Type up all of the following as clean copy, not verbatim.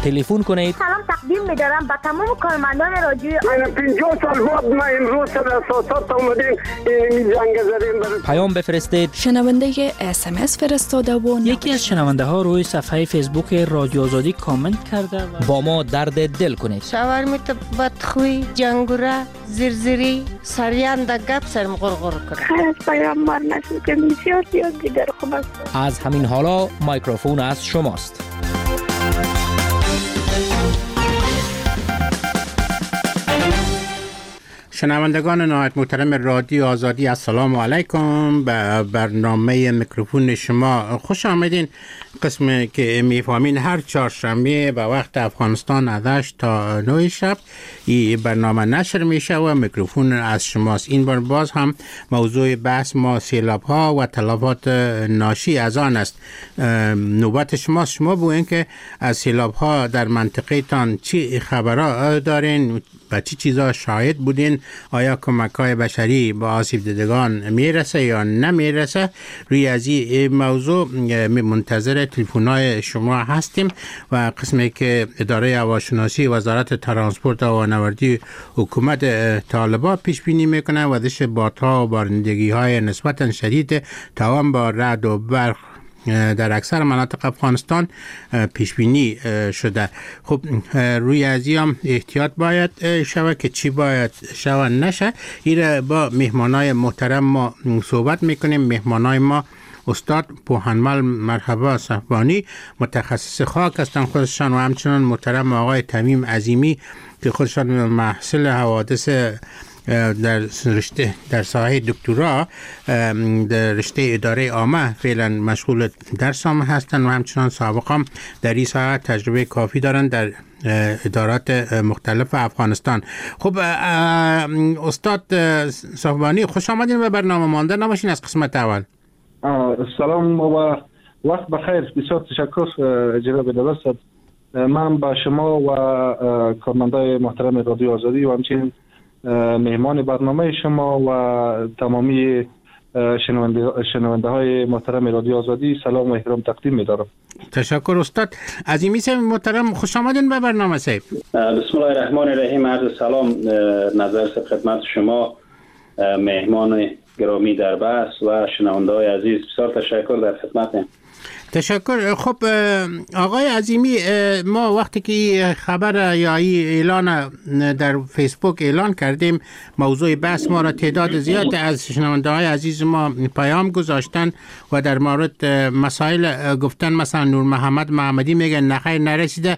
تلفن کنید. سلام تقدیم می‌دارم به تمام کارمندان رادیو. 50 سال بعد ما امروز سر اساسات اومدیم این جنگ زدیم. پیام بفرستید. شنونده SMS فرستاده و یکی از شنونده ها روی صفحه فیسبوک رادیو آزادی کامنت کرده و با ما درد دل کنید. شاورمیت بدخوی، جنگوره، زرزری، سریان دا گپ سرم غرغر کرد. خیلی پیامبر نشون که بسیار دیگر خوب است. از همین حالا میکروفون از شماست. شنوندگان نهایت محترم رادیو آزادی، السلام علیکم. به برنامه میکروفون شما خوش آمدین. قسمی که میفهمین هر چهارشنبه به وقت افغانستان از 8 تا 9 شب این برنامه نشر میشه و میکروفون از شماست. این بار باز هم موضوع بحث ما سیلاب ها و تلفات ناشی از آن است. نوبت شماست. شما بگوین که از سیلاب ها در منطقه تان چی خبرها دارین؟ به چی چیزا شاهد بودین؟ آیا کمک های بشری با آسیب دیدگان میرسه یا نمیرسه؟ روی از این موضوع منتظر تلفن های شما هستیم و قسمی که اداره هواشناسی وزارت ترانسپورت و هوانوردی حکومت طالبان پیش بینی میکنه وزش بادها و بارندگی های نسبتا شدید توان با رعد و برق در اکثر مناطق افغانستان پیش بینی شده. خب روی از هم احتیاط باید شود که چی باید شود نشه. این با مهمانای محترم ما صحبت میکنیم. مهمانای ما استاد پوهنمل مرحبا صفوانی، متخصص خاک هستند خودشان، و همچنان محترم آقای تمیم عظیمی که خودشان محصل حوادث در ساحه دکترا در رشته اداره عامه فعلا مشغول درس هم هستند و همچنان سابقا در این ساحه تجربه کافی دارند در ادارات مختلف افغانستان. خب استاد صفوانی خوش آمدین به برنامه. مانده نباشین از قسمت اول. سلام و وقت بخیر. بسیار تشکر جناب دبستان. من با شما و کارمندای محترم رادیو آزادی و همچنین مهمان برنامه شما و تمامی شنونده های محترم رادیو آزادی سلام و احترام تقدیم می‌دارم. تشکر استاد. عظیمی صاحب محترم خوش آمدین به برنامه صاحب. بسم الله الرحمن الرحیم. عرض سلام نظر خدمت شما مهمان گرامی در بحث و شنونده های عزیز. بسیار تشکر در خدمتم. تشکر. خب آقای عظیمی، ما وقتی که خبر یا اعلان در فیسبوک اعلان کردیم موضوع بحث ما را تعداد زیاد از شنونده های عزیز ما پیام گذاشتن و در مورد مسائل گفتن. مثلا نور محمد محمدی میگه نخیر نرسیده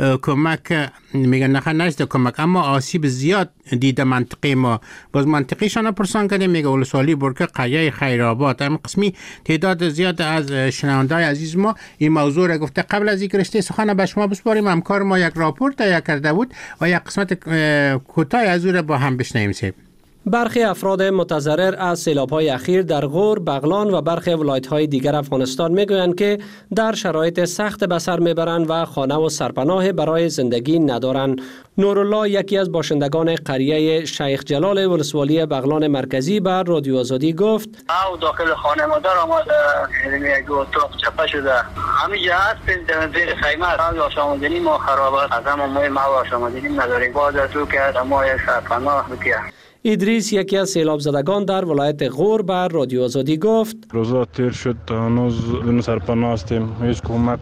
کمک، میگه نخیر نرسیده کمک اما آسیب زیاد دیده منطقه ما. باز منطقیشان پرسان کردیم، میگه ولسوالی برکه قریه خیرآباد. هم قسمی تعداد زیاد از شنونده های عزیز ما این موضوع را گفته. قبل از اینکه رشته سخن به شما بسپاریم، همکار ما یک راپورت تهیه کرده بود و یک قسمت کوتاه از اون را با هم بشنویم. برخی افراد متضرر از سیلاب‌های اخیر در غور، بغلان و برخی ولایت‌های دیگر افغانستان می‌گویند که در شرایط سخت به سر می‌برند و خانه و سرپناه برای زندگی ندارند. نورالله، یکی از باشندگان قریه شیخ جلال ولسوالی بغلان مرکزی، بر رادیو آزادی گفت: او داخل خانه مادر آمد، یک اتاق چپه شده، همینجا هست در زیر خیمه. او آشامدنی ما خراب است، از همون ما آشامدنی نداریم. باز از او که ما یک سرپناه بکیه. ادریس، یکی از سیلاب زدگان در ولایت غور، بر رادیو آزادی گفت: روزا تیر شد، هنوز بدون سرپناه هستیم. هیچ کمک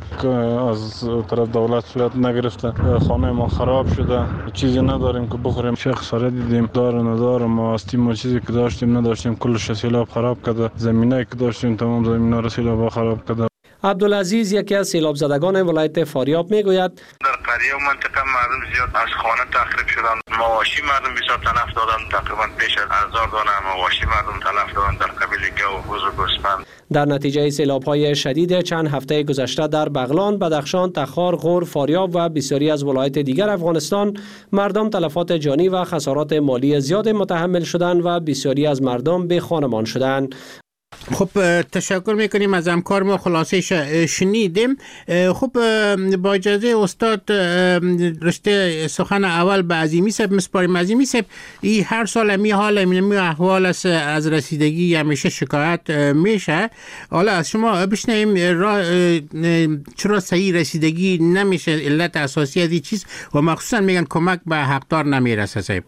از طرف دولت صورت نگرفته. خانه ما خراب شده، چیزی نداریم که بخوریم. شیخ ساره دیدیم، دار ندار ما هستیم و چیزی که داشتیم نداشتیم. کلش سیلاب خراب کرده. زمینایی که داشتیم تمام زمینا را سیلاب خراب کرده. عبدالعزیز، یکی از سیلاب زدگان ولایت فاریاب میگوید: در قریه و منطقه مردم زیاد از خانه تخریب شدند. مواشی مردم بسیار تلف دادند. تقریبا پیش از 1000 دانه مواشی مردم تلف دادند در قبیل گو و بز و گوسفند. در نتیجه سیلاب‌های شدید چند هفته گذشته در بغلان، بدخشان، تخار، غور، فاریاب و بسیاری از ولایت دیگر افغانستان مردم تلفات جانی و خسارات مالی زیاد متحمل شدند و بسیاری از مردم بی خانمان شدند. خب تشکر میکنیم از همکار ما، خلاصه شنیدیم. خب با اجازه استاد رشته سخن اول به عظیمی صاحب مسپاریم. عظیمی صاحب این هر سال همی حال همی احوال از رسیدگی همیشه شکایت میشه. حالا از شما بشنیم چرا صحیح رسیدگی نمیشه، علت اساسی از این چیز و مخصوصا میگن کمک به حقدار نمیرسه صاحب.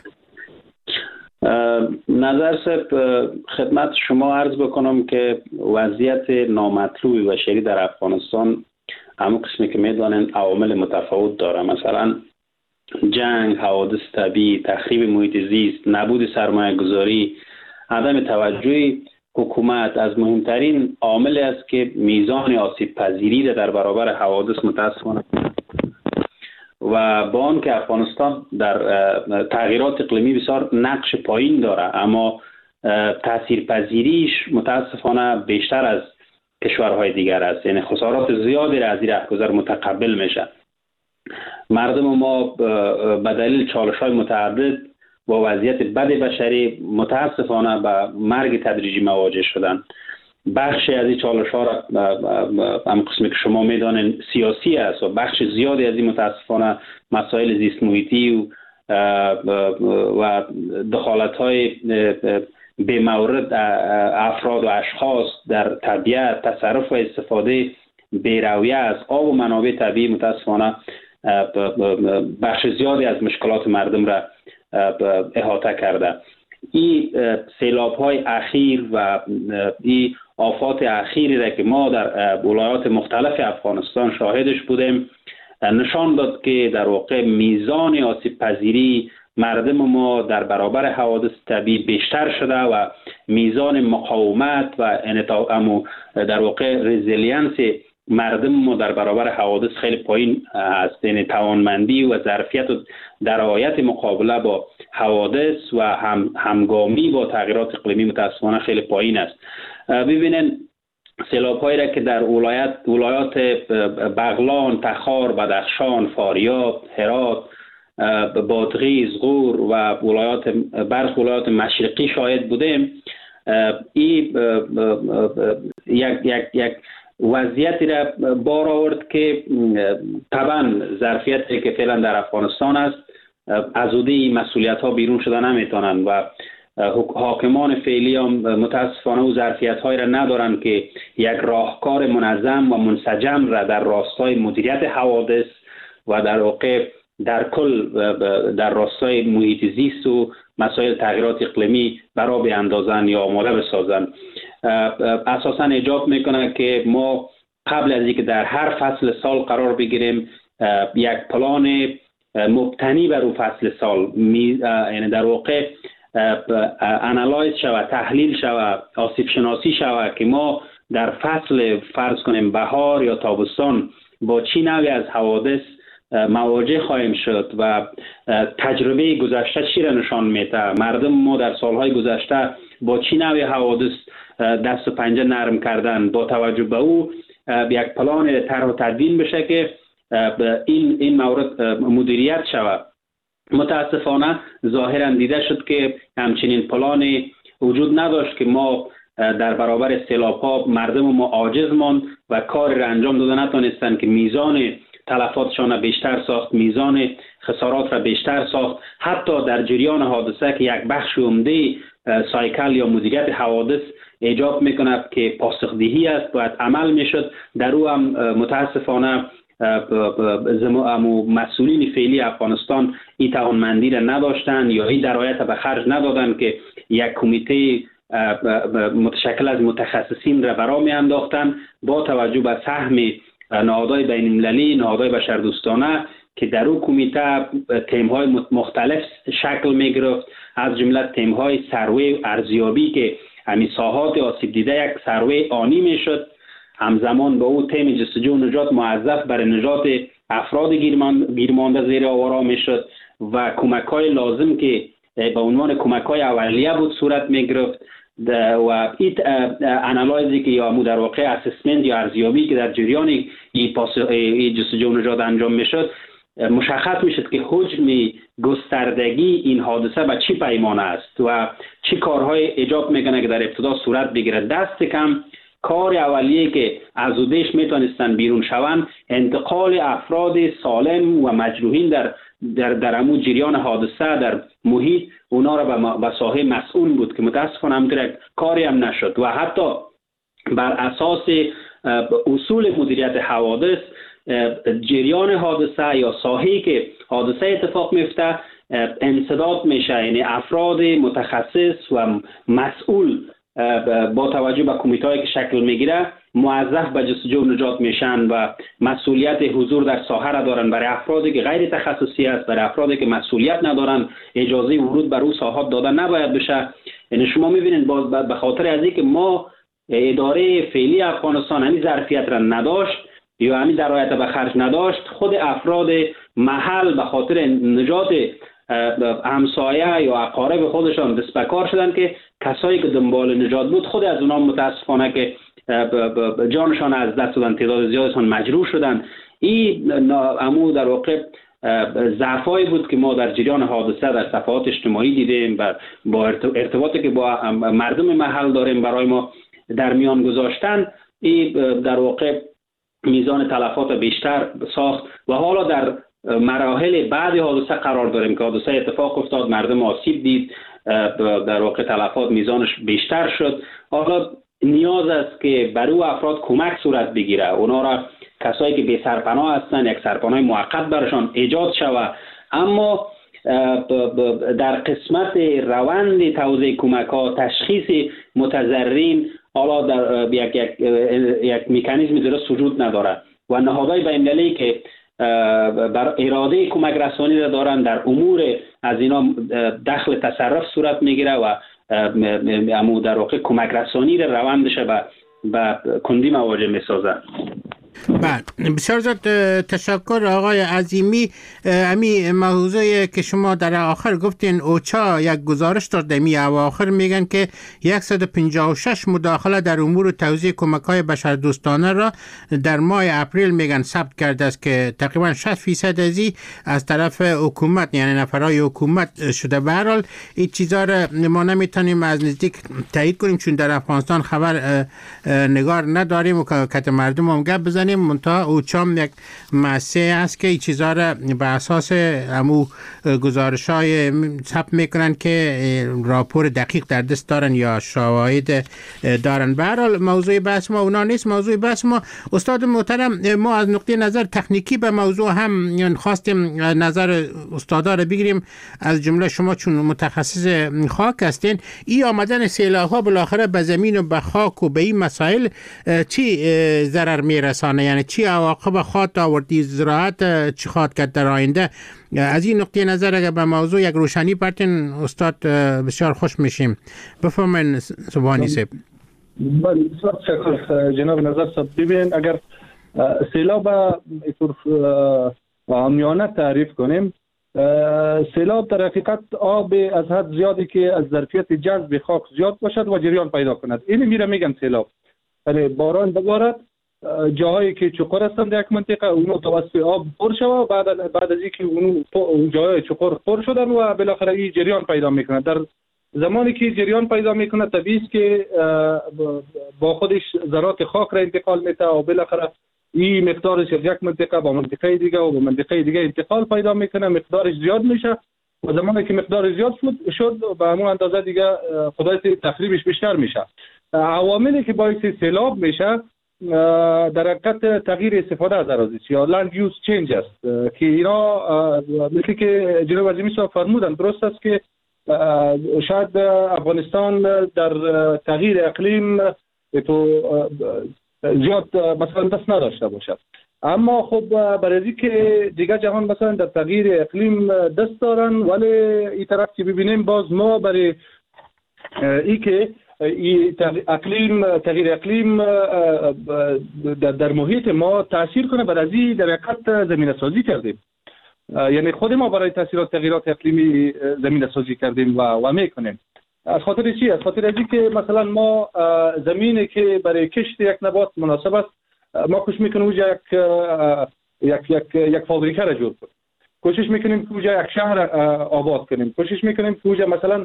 نظر صاحب خدمت شما عرض بکنم که وضعیت نامطلوبی بشری در افغانستان همون قسمی که میدانن عوامل متفاوت داره، مثلا جنگ، حوادث طبیعی، تخریب محیط زیست، نبود سرمایه گذاری، عدم توجه حکومت از مهمترین عاملی است که میزان آسیب پذیری در برابر حوادث متاسفانه و با آن که افغانستان در تغییرات اقلیمی بسیار نقش پایین داره، اما تاثیرپذیریش متاسفانه بیشتر از کشورهای دیگر است، یعنی خسارات زیادی را از این رهگذر متقبل میشه. مردم ما به دلیل چالش‌های متعدد با وضعیت بد بشری متاسفانه به مرگ تدریجی مواجه شدند. بخشی از این چالش‌ها را هم قسمی که شما میدانین سیاسی است و بخش زیادی از این متاسفانه مسائل زیست محیطی و دخالت‌های به مورد افراد و اشخاص در طبیعت، تصرف و استفاده بی‌رویه از آب و منابع طبیعی متاسفانه بخش زیادی از مشکلات مردم را احاطه کرده. این سیلاب‌های اخیر و این آفات اخیری را که ما در ولایات مختلف افغانستان شاهدش بودیم نشان داد که در واقع میزان آسیب پذیری مردم ما در برابر حوادث طبیعی بیشتر شده و میزان مقاومت و در واقع رزیلینس مردم ما در برابر حوادث خیلی پایین است، یعنی توانمندی و ظرفیت و درایت مقابله با حوادث و همگامی با تغییرات اقلیمی متاسفانه خیلی پایین است. ببینن سیلاب‌هایی را که در ولایات بغلان، تخار، بدخشان، فاریاب، هرات، بادغیس، غور و برخی ولایات مشرقی شاهد بودیم، این یک وضعیتی را بار آورد که طبعا ظرفیتی که فعلا در افغانستان است از عهده مسئولیت ها بیرون شده نمیتونند و حاکمان فعلی هم متاسفانه او ظرفیت های را ندارند که یک راهکار منظم و منسجم را در راستای مدیریت حوادث و در واقع در کل در راستای محیط زیست و مسائل تغییرات اقلیمی برا بیاندازند یا آماده بسازند. اساساً ایجاب میکنه که ما قبل از اینکه در هر فصل سال قرار بگیریم یک پلان مبتنی بر اون فصل سال، یعنی در واقع انالایز شود، تحلیل شود، آسیب شناسی شود که ما در فصل فرض کنیم بهار یا تابستان با چی نوعی از حوادث مواجه خواهیم شد و تجربه گذشته چی را نشان میده، مردم ما در سالهای گذشته با چی نوع حوادث دست و پنجه نرم کردن، با توجه به او یک پلان طرح و تدوین بشه که این مورد مدیریت شود. متاسفانه ظاهرا دیده شد که همچنین پلانی وجود نداشت که ما در برابر سیلاب‌ها مردم ما عاجز ماند و کار را انجام داده نتونستند که میزان تلفاتشان را بیشتر ساخت، میزان خسارات را بیشتر ساخت. حتی در جریان حادثه که یک بخش عمده سایکل یا مدیریت حوادث ایجاب میکند که پاسخدهی است باید عمل میشد، در او هم متاسفانه مسئولین فعلی افغانستان این توانمندی را نداشتند یا این درایت به خرج ندادند که یک کمیته متشکل از متخصصین را برا می انداختند با توجه به سهم نهادهای بین المللی، نهادهای بشردوستانه که در او کمیته تیم‌های مختلف شکل می گرفت، از جمله تیم‌های سروی ارزیابی که همین ساحات آسیب دیده یک سروی آنی می شد، همزمان با او تیم جستجو و نجات موظف برای نجات افراد گیرمانده زیر آوارا می شد و کمک‌های لازم که به عنوان کمک‌های اولیه بود صورت می گرفت و این انالایزی که یا در واقع اسسمنت یا ارزیابی که در جریان این جستجو و نجات انجام می شد مشخص میشد که حجم گستردگی این حادثه به چی پیمانه است و چی کارهای ایجاب میکنه که در ابتدا صورت بگیره. دست کم کار اولیه که از اودش میتونستن بیرون شوند انتقال افراد سالم و مجروحین در امو جریان حادثه در محیط اونا را به ساحه مسئول بود که متاسفانه همونطور کاری هم نشد و حتی بر اساس اصول مدیریت حوادث جریان حادثه یا ساحه‌ای که حادثه اتفاق میفته انسداد میشه، یعنی افراد متخصص و مسئول با توجه به کمیته‌ای که شکل میگیره موظف به جستجو و نجات میشن و مسئولیت حضور در ساحه را دارن. برای افرادی که غیر تخصصی است، برای افرادی که مسئولیت ندارن، اجازه ورود بر اون ساحات دادن نباید بشه. یعنی شما میبینید باز به خاطر از اینکه ما اداره فعلی افغانستان همین ظرفیت را نداشت یا همین درایت به خرج نداشت، خود افراد محل به خاطر نجات همسایه یا اقارب خودشان دست به کار شدن که کسایی که دنبال نجات بود خود از اونها متاسفانه که جانشان از دست دادن، تعداد زیادشان مجروح شدن. این امو در واقع ضعفایی بود که ما در جریان حادثه در صفحات اجتماعی دیدیم و با ارتباطی که با مردم محل داریم برای ما در میان گذاشتن. این در واقع میزان تلفات بیشتر ساخت و حالا در مراحل بعد حادثه قرار داریم که حادثه اتفاق افتاد، مردم آسیب دید، در واقع تلفات میزانش بیشتر شد. حالا نیاز است که برای افراد کمک صورت بگیره، اونا را کسایی که بی سرپناه هستن یک سرپناه موقت برشان ایجاد شود. اما در قسمت روند توزیع کمک ها تشخیص متضررین حالا در یک مکانیزم درست وجود نداره و نهادهای بین‌المللی که بر اراده کمک رسانی را دارن در امور از اینا دخل تصرف صورت میگیره و امو در واقع کمک رسانی را روندش به کندی مواجه میسازه. بله، بسیار زیاد تشکر آقای عظیمی. امی موضوعی که شما در آخر گفتین اوچا یک گزارش داده می اواخر میگن که 156 مداخله در امور توزیع کمک‌های بشردوستانه را در ماه اپریل میگن ثبت کرده است که تقریبا 60% از طرف حکومت یعنی نفرای حکومت شده. به هر حال این چیزا را ما نمیتونیم از نزدیک تایید کنیم چون در افغانستان خبر نگار نداریم و که مردم هم گپ بزنیم. منتها اوچام یک مؤسسه است که این چیزا را به اساس همو گزارش‌های ثبت میکنن که راپور دقیق در دست دارن یا شواهد دارن. به هر حال موضوع بحث ما اونا نیست. موضوع بحث ما استاد محترم، ما از نقطه نظر تکنیکی به موضوع هم خواستیم نظر استادا را بگیریم، از جمله شما چون متخصص خاک هستین. این آمدن سیلاب‌ها بالاخره به زمین و به خاک و به این مسائل چی ضرر میرسانه؟ یعنی چی عواقب خواهد آوردی؟ زراعت چی خواهد کرد در آینده؟ از این نقطه نظر اگر به موضوع یک روشنی پرتین استاد بسیار خوش میشیم. بفرمایید سبحانی صاحب. بله، بسیار تشکر جناب نظر صاحب. ببین اگر سیلاب اینطور عامیانه تعریف کنیم، سیلاب در حقیقت آب از حد زیادی که از ظرفیت جذب خاک زیاد باشد و جریان پیدا کند، این میره میگن سیلاب. یعنی باران ببارد، جاهایی که چقر هستند در یک منطقه اونو توسط آب پر شود، بعد از اینکه اون جاهای چقر پر شدن و بالاخره این جریان پیدا میکنه. در زمانی که جریان پیدا میکنه طبیعی است که با خودش ذرات خاک را انتقال میده و بالاخره این مقدارش از یک منطقه با منطقه دیگه و با منطقه دیگه انتقال پیدا میکنه، مقدارش زیاد میشه و زمانی که مقدار زیاد شد به همون اندازه دیگه خدای تخریبش بیشتر میشه. عواملی که باعث سیلاب میشه در حقیقت تغییر استفاده از اراضی یا لند یوز چینج است که اینا مثل که جناب عظیمی صاحب فرمودن درست است که شاید افغانستان در تغییر اقلیم تو زیاد مثلا دست نداشته باشد، اما خب برای اینکه دیگه جهان مثلا در تغییر اقلیم دست دارن، ولی این طرف که ببینیم باز ما برای ای که تغییر اقلیم در محیط ما تاثیر کنه، برای ازی در حقیقت زمینه سازی کردیم. یعنی خود ما برای تاثیرات تغییرات اقلیمی زمینه سازی کردیم و میکنیم. از خاطر چی؟ از خاطر ازی که مثلا ما زمینی که برای کشت یک نبات مناسب است، ما کوشش میکنیم اونجا یک فابریکه را جور کنیم. کوشش میکنیم که اونجا یک شهر آباد کنیم، کوشش میکنیم که اونجا مثلا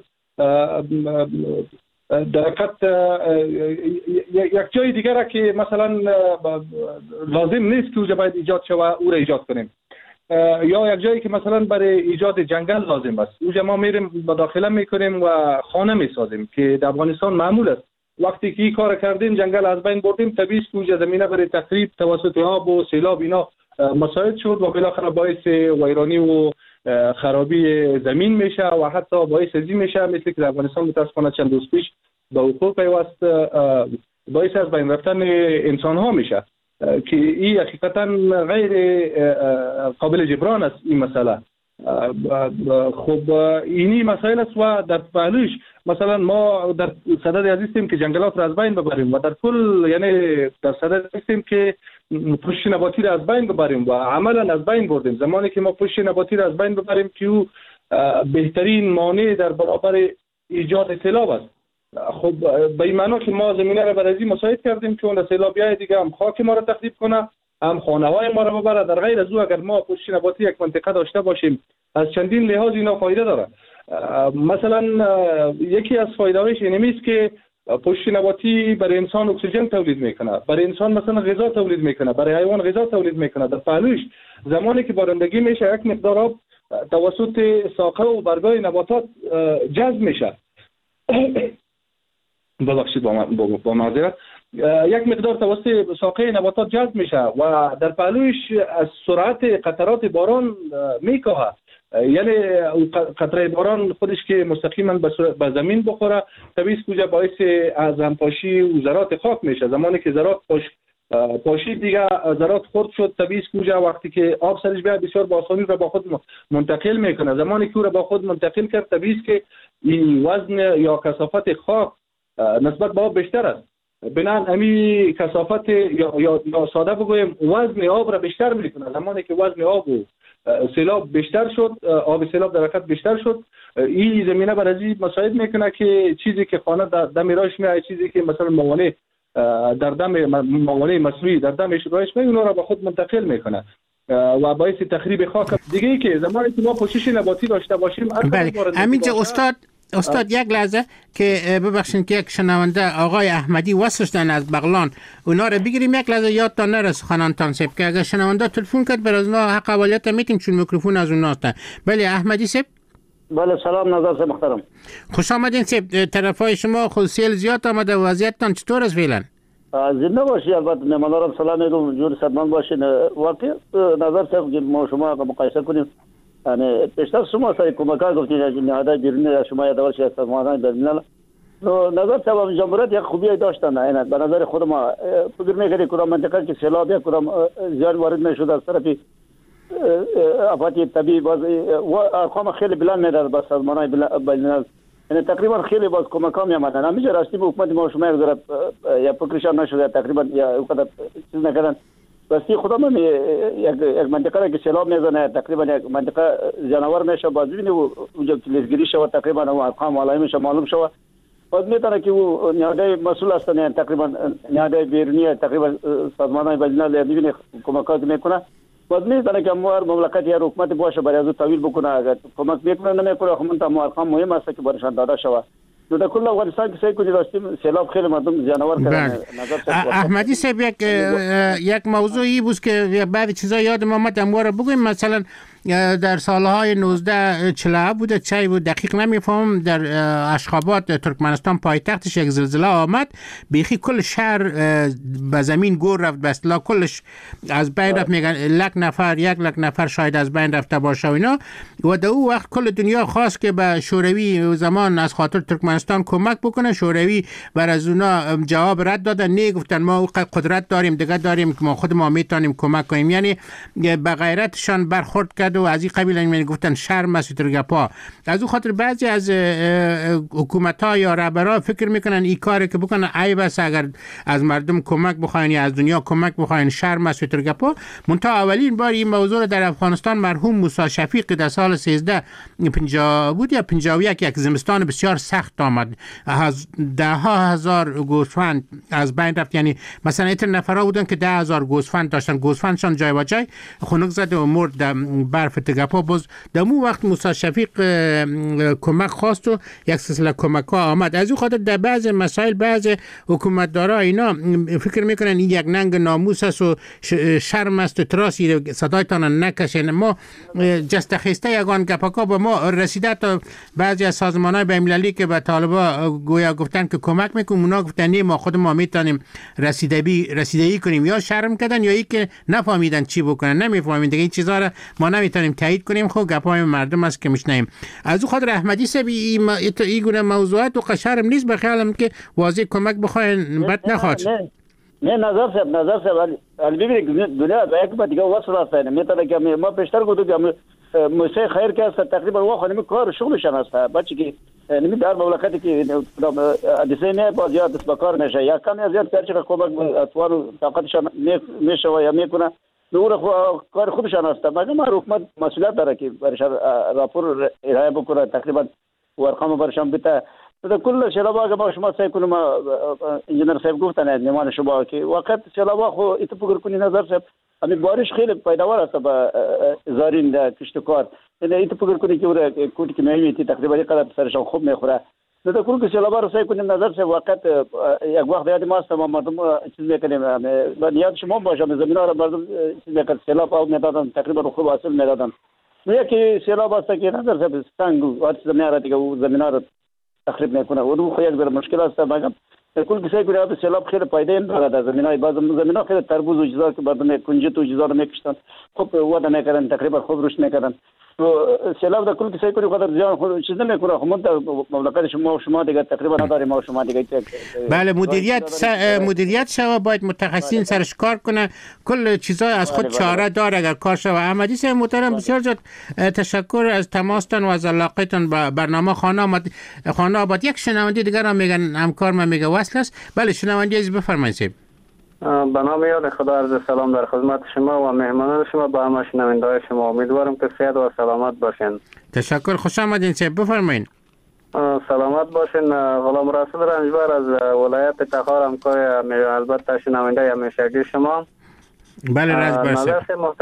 در حقیقت یک جای دیگر که مثلا لازم نیست که اونجا باید ایجاد شود او را ایجاد کنیم، یا یک جایی که مثلا برای ایجاد جنگل لازم است اونجا ما میریم مداخله میکنیم و خانه میسازیم که در افغانستان معمول است. وقتی که این کار کردیم جنگل از بین بردیم، طبیعی است که اونجا زمینه برای تخریب توسط آب و سیلاب اینا مساعد شد و بالاخره باعث ویرانی و خرابی زمین میشه و حتی باعث ازی میشه مثل که در افغانستان متاسفانه چند روز پیش به حقوق پیوست باعث از بین رفتن انسان ها میشه که این حقیقتا غیر قابل جبران است این مسئله. خب اینی مسائل است و در پهلوش مثلا ما در صدد هستیم که جنگلات را از بین ببریم و در کل یعنی در صدد هستیم که پوشش نباتی را از بین ببریم و عملا از بین بردیم. زمانی که ما پوشش نباتی را از بین ببریم که او بهترین مانع در برابر ایجاد سیلاب است. خب به این معنا که ما زمینه را برای مساعد کردیم که اون سیلابیای دیگه هم خاک ما را تخریب کنه، هم خانه‌های ما را ببره. در غیر از او اگر ما پوشش نباتی یک منطقه داشته باشیم از چندین لحاظ اینا فایده داره. مثلا یکی از فایده‌هاش اینمی است که پوشش نباتی برای انسان اکسیژن تولید میکنه، برای انسان مثلا غذا تولید میکنه، برای حیوان غذا تولید میکنه. در پهلوش زمانی که بارندگی میشه یک مقدار آب توسط ساقه و برگای نباتات جذب میشه. ببخشید با معذرت، یک مقدار توسط ساقه نباتات جذب میشه و در پهلوش از سرعت قطرات باران میکاهه. یعنی قطره باران خودش که مستقیما به زمین بخوره طبیعی است که باعث از همپاشی و ذرات خاک میشه. زمانی که ذرات پاشید دیگه ذرات خرد شد، طبیعی است که وقتی که آب سرش بیاد بسیار با آسانی را با خود منتقل میکنه. زمانی که او را با خود منتقل کرد طبیعی است که این وزن یا کثافت خاک نسبت به آب بیشتر است. بنابراین همین کثافت یا ساده بگویم وزن آب را بیشتر میکنه. زمانی که وزن آب و سیلاب بیشتر شد، آب سیلاب در حرکت بیشتر شد، این زمینه برای مساعد میکنه که چیزی که خانه در دم راهش میاد، چیزی که مثلا موانع در دم موانع مصنوعی در دمش راهش میاد اونها را به خود منتقل میکنه و باعث تخریب خاک دیگه ای که زمانی که ما پوشش نباتی داشته باشیم. بله همینجا استاد یک لحظه که ببخشید که یک شنونده آقای احمدی وصلشتن از بغلان، اونا رو بگیریم یک لحظه یادتان نرسه خانانتان سیب که اگر شنونده تلفن کرد بر از اونا حق اولیت میتیم چون میکروفون از اونا هستن. بله احمدی سیب. بله سلام نظر سیب محترم. خوش آمدین سیب. طرفای شما خود سیل زیاد آمده و وضعیتتان چطور است فعلا؟ زنده باشی. البته نمالارم سلام میگم جور صدمن باشین. واقعی نظر سیب که ما شما مقایسه کنیم یعنی پیشتر شما سری کمک‌ها گفتید نهادهای بیرونی شما یادآور شد سازمان‌های بین‌الملل. نظر سبب جمهوریت یک خوبی داشتن. یعنی به نظر خود ما فکر می‌کنیم کدام منطقه که سیلاب یا کدام زیان وارد می‌شد از طرف آفات طبیعی باز ارقام خیلی بلند می‌داد با سازمان‌های بین‌الملل. یعنی تقریبا خیلی باز کمک‌ها می‌آمدن. همینجا راستی به حکومت ما شما یا فکرشان نشده تقریبا یا وقت چیز نکردن. بسی خدا من یک منطقه که سیلاب میزنه تقریبا یک منطقه جانور میشه باز ببینید اونجا کلیسگیری شود تقریبا اون ارقام علائمش معلوم شود باز میتونه که او نهادهای مسئول هستن تقریبا نهادهای بیرونی تقریبا سازمان‌های بین‌الملل ببینید کمکات میکنه باز میتونه که امور مملکت یا حکومت باشه برای از تحویل بکنه. اگر کمک میکنه نمیکنه خب من ارقام مهم است که برشان داده شود. تو در کل افغانستان که سعی کنید راستیم سیلاب خیلی مردم جانور کردن. احمدی صاحب یک موضوعی بود که بعضی چیزا یادم آمد امور بگویم. مثلا در سالهای 1947 بوده چای بود دقیق نمیفهمم در اشخابات ترکمنستان پایتختش یک زلزله آمد بیخی کل شهر به زمین گور رفت به اصطلاح کلش از بین رفت. میگن یک لک نفر شاید از بین رفته باشه و اینا و در اون وقت کل دنیا خواست که به شوروی زمان از خاطر ترکمنستان کمک بکنه. شوروی بر از اونا جواب رد دادن نه گفتن ما قدرت داریم دیگه داریم که ما خود ما میتونیم کمک کنیم. یعنی به غیرتشان برخورد کرد و از این قبیل می گفتن شرم است ترگپا. از اون خاطر بعضی از حکومت‌ها یا رهبران فکر میکنن این کاری که بکنن عیب است اگر از مردم کمک بخواین یا از دنیا کمک بخواین شرم است ترگپا. منتها اولین بار این موضوع در افغانستان مرحوم موسی شفیق در سال 1350 بود یا 51 یک زمستان بسیار سخت آمد آمد، ده ها هزار گوسفند از بین رفت. یعنی مثلا ایتر نفرها بودن که 10,000 گوسفند داشتن، گوسفندشان جای و جای خنک زد و مرد در برف تگپا. باز در مو وقت موسی شفیق کمک خواست و یک سلسله کمک ها آمد. از او خاطر در بعض مسائل بعض حکومتدارا اینا فکر میکنن این یک ننگ ناموس است و شرم است و تراسی صدایتان نکشن. ما جستخیسته یگان گپاکا با ما رسیده تا بعضی از سازمان‌های بین‌المللی که به طالبا گویا گفتن که کمک میکنیم، اونا گفتن نه ما خود ما میتونیم رسیدگی کنیم. یا شرم کردن یا ای که نفهمیدن چی بکنن، نمیفهمیم دیگه. این چیزا را ما نمیتونیم تایید کنیم. خب گپای مردم است که میشنیم. از او خاطر احمدی صاحب این گونه موضوعات و قشرم نیست به خیالم که واضح کمک بخواین بد نخواد. نه نظر صاحب ببینید دنیا به یک با دیگه وصل هستن. میتونه که ما پیشتر گفتم موسی خیر که است تقریبا واقعا نمی کار شغلشان است. بچه که نمی در مملکتی که حدیثه نه با زیاد دست بکار نشه یا کمی زیاد کارچه کمک اتوان و طاقتشان میشه و یا میکنه نور کار خودشان است. مگر حکومت مسئولیت داره که برشان راپور ارائه بکنه، تقریبا ارقام برشان بده. در کل شلابا که ما شما سعی کنیم انجینر صاحب گفتن نمان شما که وقت شلابا خو ایت فکر کنی نظر صاحب همین بارش خیلی پیداوار است با زارین در کشتکار. یعنی ایت فکر کنی که اون کوتی که میمیتی تقریبا یک قدر سرشان خوب میخوره. در کل شلابا رو سعی کنیم نظر صاحب وقت یک وقت یاد ما است ما مردم چیز میکنیم. بعد یاد شما باشه زمینا رو مردم چیز میکنن سیلاب آب میدادن تقریبا خوب حاصل میدادن. یکی سیلاب است که نظر صاحب سنگ و زمین را دیگه زمینا رو تخریب میکنه و اون خو یک ذره مشکل است. مگم کل کسی که آب سیلاب خیلی فایده داره در زمینای بعض زمینا خیلی تربوز و چیزا که بعد کنجد و چیزا رو میکشتن خوب ودا میکردن تقریبا خوب رشد میکردن. و سیلاب در کل کسی که خاطر زیان خود چیز نمیکنه. خود مملکت شما دیگه تقریبا نداریم ما شما دیگه. بله مدیریت شوا باید متخصصین سرش کار کنه. کل چیزا از خود چاره داره اگر کار شوا. احمدی صاحب محترم بسیار زیاد تشکر از تماستان و از علاقتان به برنامه خانه آباد. یک شنونده دیگر هم میگن همکار من میگه وصل است. بله شنونده عزیز بفرمایید صاحب. به نام یاد خدا عرض سلام در خدمت شما و مهمانان شما با همه شنونده‌های شما. امیدوارم که صحت و سلامت باشین. تشکر، خوش آمدین صاحب، بفرمایید. سلامت باشین. غلام رسول رنجبر از ولایت تخار همکار البته شنونده همیشگی شما. بله رنجبر صاحب.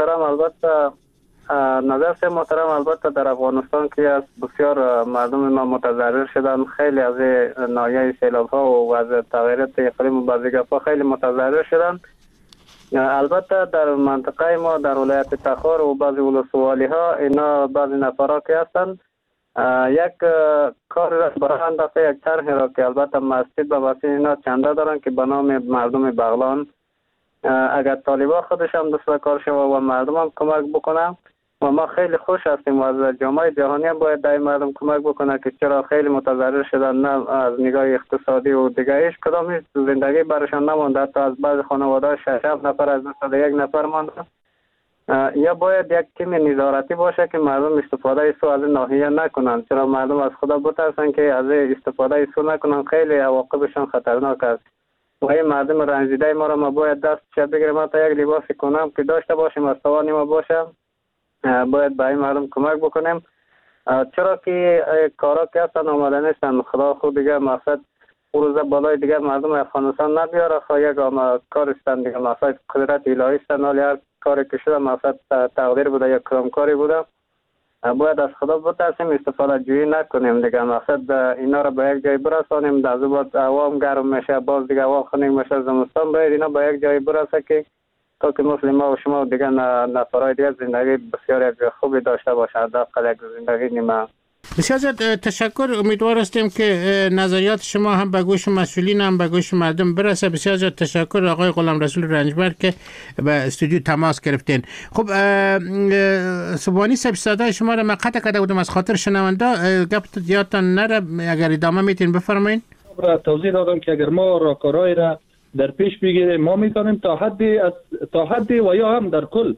نظر سے محترم البته در افغانستان که از بسیار مردم ما متضرر شدن. خیلی از ناحیه سیلاب ها و از تغییرات اقلیم و بازیگاف ها خیلی متضرر شدن. البته در منطقه ما در ولایت تخار و بعضی ولسوالی ها اینا بعضی نفرها که هستن یک کار را برای انداخته، یک طرح را که البته مسجد به وسیله اینا چنده دارن که به نام مردم بغلان. اگر طالبا خودش هم دست به کار شود و مردم هم کمک بکنن و ما خیلی خوش هستیم و از جامعه جهانی هم باید دای مردم کمک بکنه که چرا خیلی متضرر شدن، نه از نگاه اقتصادی و دیگه هیچ کدام زندگی برشان نمانده. تا از بعض خانواده 6 نفر از 101 نفر مانده. یا باید یک تیم نظارتی باشه که مردم استفاده سو از ناحیه نکنن، چرا مردم از خدا بترسن که از استفاده سو نکنن. خیلی عواقبشان خطرناک است و این مردم رنجیده ما را ما باید دست شد بگیریم. ما تا یک لباس کنم که داشته باشیم از توانی ما باشه باید به این مردم کمک بکنیم، چرا که کارا که هستن آماده نیستن. خدا خود دیگه مقصد روز بالای دیگه مردم افغانستان نبیاره. خواهی یک کار استن دیگه مقصد قدرت الهی استن، ولی هر کاری که شده مقصد تقدیر بوده یا کدام کاری بوده. باید از خدا بترسیم، استفاده جویی نکنیم دیگه. مقصد اینا را به یک جای برسانیم. در بعد هوا گرم میشه، باز دیگه هوا خنک میشه، زمستان باید اینا به یک جای برسه که تا که مسلمان و شما و دیگه نفرهای دیگه زندگی بسیار خوبی داشته باشه، حداقل یک زندگی نیمه. بسیار زیاد تشکر. امیدوار هستیم که نظریات شما هم به گوش مسئولین هم به گوش مردم برسه. بسیار زیاد تشکر آقای غلام رسول رنجبر که به استودیو تماس گرفتین. خب سبحانی صاحب صدای شما را مقطع کرده بودم از خاطر شنونده، گپ یادتان نره، اگر ادامه میتین بفرمایید. توضیح دادم که اگر ما راهکارهایی را در پیش بگیریم ما میتونیم تا حدی و یا هم در کل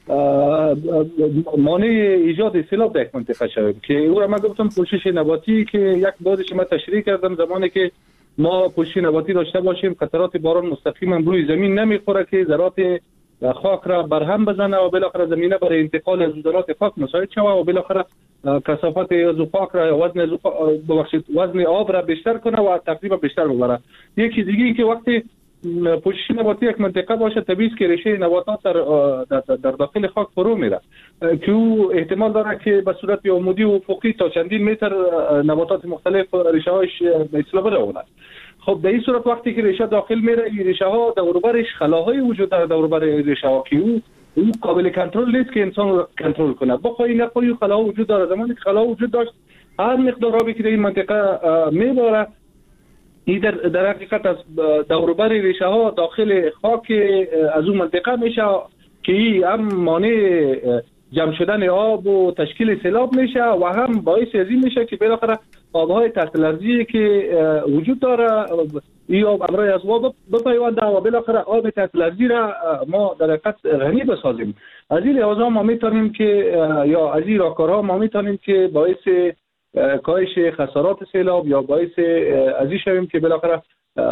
مانع ایجاد سیلاب در یک منطقه شویم که او را من گفتم پوشش نباتی که یک بارش من تشریح کردم. زمانی که ما پوشش نباتی داشته باشیم قطرات باران مستقیما روی زمین نمیخوره که ذرات خاک را برهم بزنه و بالاخره زمینه برای انتقال از ذرات خاک مساعد شود و بالاخره کثافت زقاق را وزن آب را بیشتر کنه و تقریبا بیشتر ببره. یکی دیگه که وقتی پوشش نباتی یک منطقه باشه طبیعی است که ریشه نباتات در داخل خاک فرو میره که او احتمال داره که به صورت عمودی و افقی تا چندین متر نباتات مختلف ریشه هایش به اصطلاح برونه. خب در این صورت وقتی که ریشه داخل میره این ریشه ها دور و برش خلاهای وجود داره دور و بر ریشه ها که او قابل کنترل نیست که انسان رو کنترل کنه. بخوای نخوای خلاها وجود داره. زمانی که خلاها وجود داشت هر مقدار آبی که در این منطقه میباره این در حقیقت از دور و بر ریشه ها داخل خاک از اون منطقه میشه که این هم مانع جمع شدن آب و تشکیل سیلاب میشه و هم باعث از این میشه که بالاخره آبهای تحت لرزی که وجود داره این آب امرای از آب بپیونده و بالاخره آب تحت لرزی را ما در حقیقت غنی بسازیم. از این لحاظ ما میتونیم که یا از این راهکارها ما میتونیم که باعث کاهش خسارات سیلاب یا باعث از این شویم که بالاخره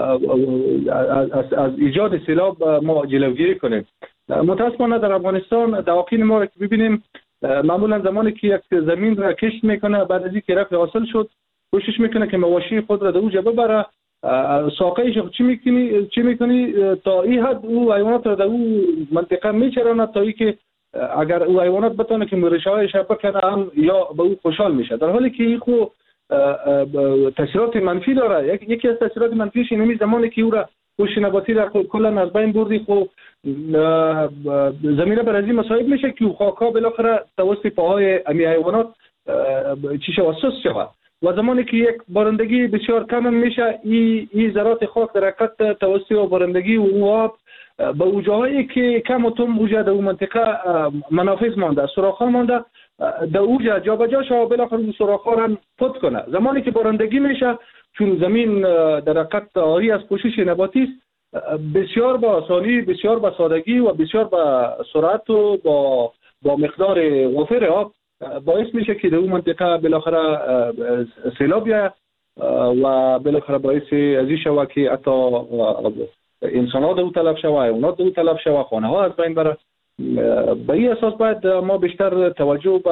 از ایجاد سیلاب ما جلوگیری کنیم. متاسفانه در افغانستان دواقین ما را که ببینیم معمولا زمانی که یک زمین را کشت میکنه بعد از اینکه رفع حاصل شد کوشش میکنه که مواشی خود را در اوجا ببره ساقهش چی میکنی تا این حد او حیوانات را در او منطقه میچرانه تا ای که اگر او حیوانات بتونه که ریشه هایش بکنه هم یا به او خوشحال میشه. در حالی که این خو تاثیرات منفی داره. یکی از تاثیرات منفیش اینه زمانی که او را پوشش نباتی را کلا از بین بردی خو زمینه بر از این مصائب میشه که خاک‌ها بالاخره توسط پاهای امی حیوانات چی شود سوس شود و زمانی که یک بارندگی بسیار کم میشه این ذرات خاک در حقیقت توسط بارندگی و آب به اوجاهایی که کم و تم اوجه در اون منطقه منافذ مانده سوراخ‌ها مانده در اوجه جا به جا شود بالاخره اون سوراخ‌ها را پد کنه. زمانی که بارندگی میشه چون زمین در حقیقت آری از پوشش نباتی است بسیار با آسانی بسیار با سادگی و بسیار با سرعت و با مقدار وافر آب باعث میشه که در اون منطقه بالاخره سیلاب بیاید و بالاخره باعث از این شود که حتی انسان ها در او تلف شود حیوانات در او تلف شود خانه ها از بین بره. به این اساس باید ما بیشتر توجه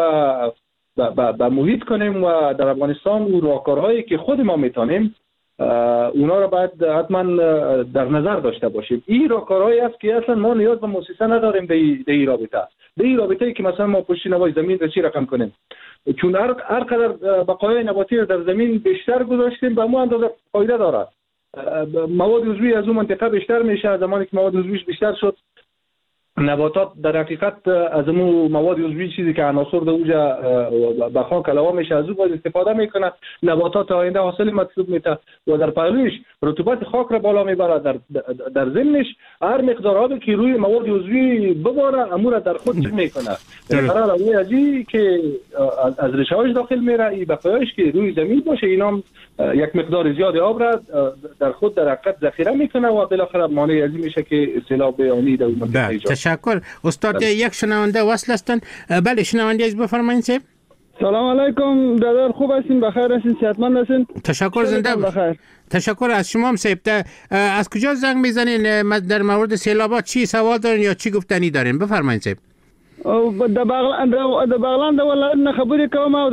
به محیط کنیم و در افغانستان اون راهکارهایی که خود ما میتونیم اونا را باید حتما در نظر داشته باشیم. این راهکارهایی است که اصلا ما نیاز به مؤسسه نداریم در این رابطه که مثلا ما پشت نوای زمین را چی رقم کنیم چون هر قدر بقایای نباتی را در زمین بیشتر گذاشتیم به ما اندازه فایده داره. مواد عضوی از اون منطقه بیشتر میشه. زمانی که مواد عضویش بیشتر شد نباتات در حقیقت از اون مواد عضوی چیزی که عناصر در اونجا به خاک علاوه میشه از اون باید استفاده میکنه. نباتات آینده حاصل مطلوب میده و در پهلویش رطوبت خاک را بالا میبره. در ضمنش هر مقدار آبی که روی مواد عضوی بباره امور در خود میکنه. قرار ازی که از ریشه‌هاش داخل میره این بقایاش که روی زمین باشه اینا یک مقدار زیاد آب را در خود در حقیقت ذخیره میکنه و بالاخره مانع از این میشه که سیلاب عمومی در منطقه ایجاد. تشکر. استاد یک شنونده وصل هستند. بله شنونده از بفرمایید صاحب. سلام علیکم دادر خوب هستین بخیر هستین صحتمند هستین؟ تشکر زنده بخیر. تشکر از شما هم صاحب. از کجا زنگ میزنین در مورد سیلابات چی سوال دارین یا چی گفتنی دارین بفرمایید صاحب. د بغلان د ولایت نه خبرې کوم او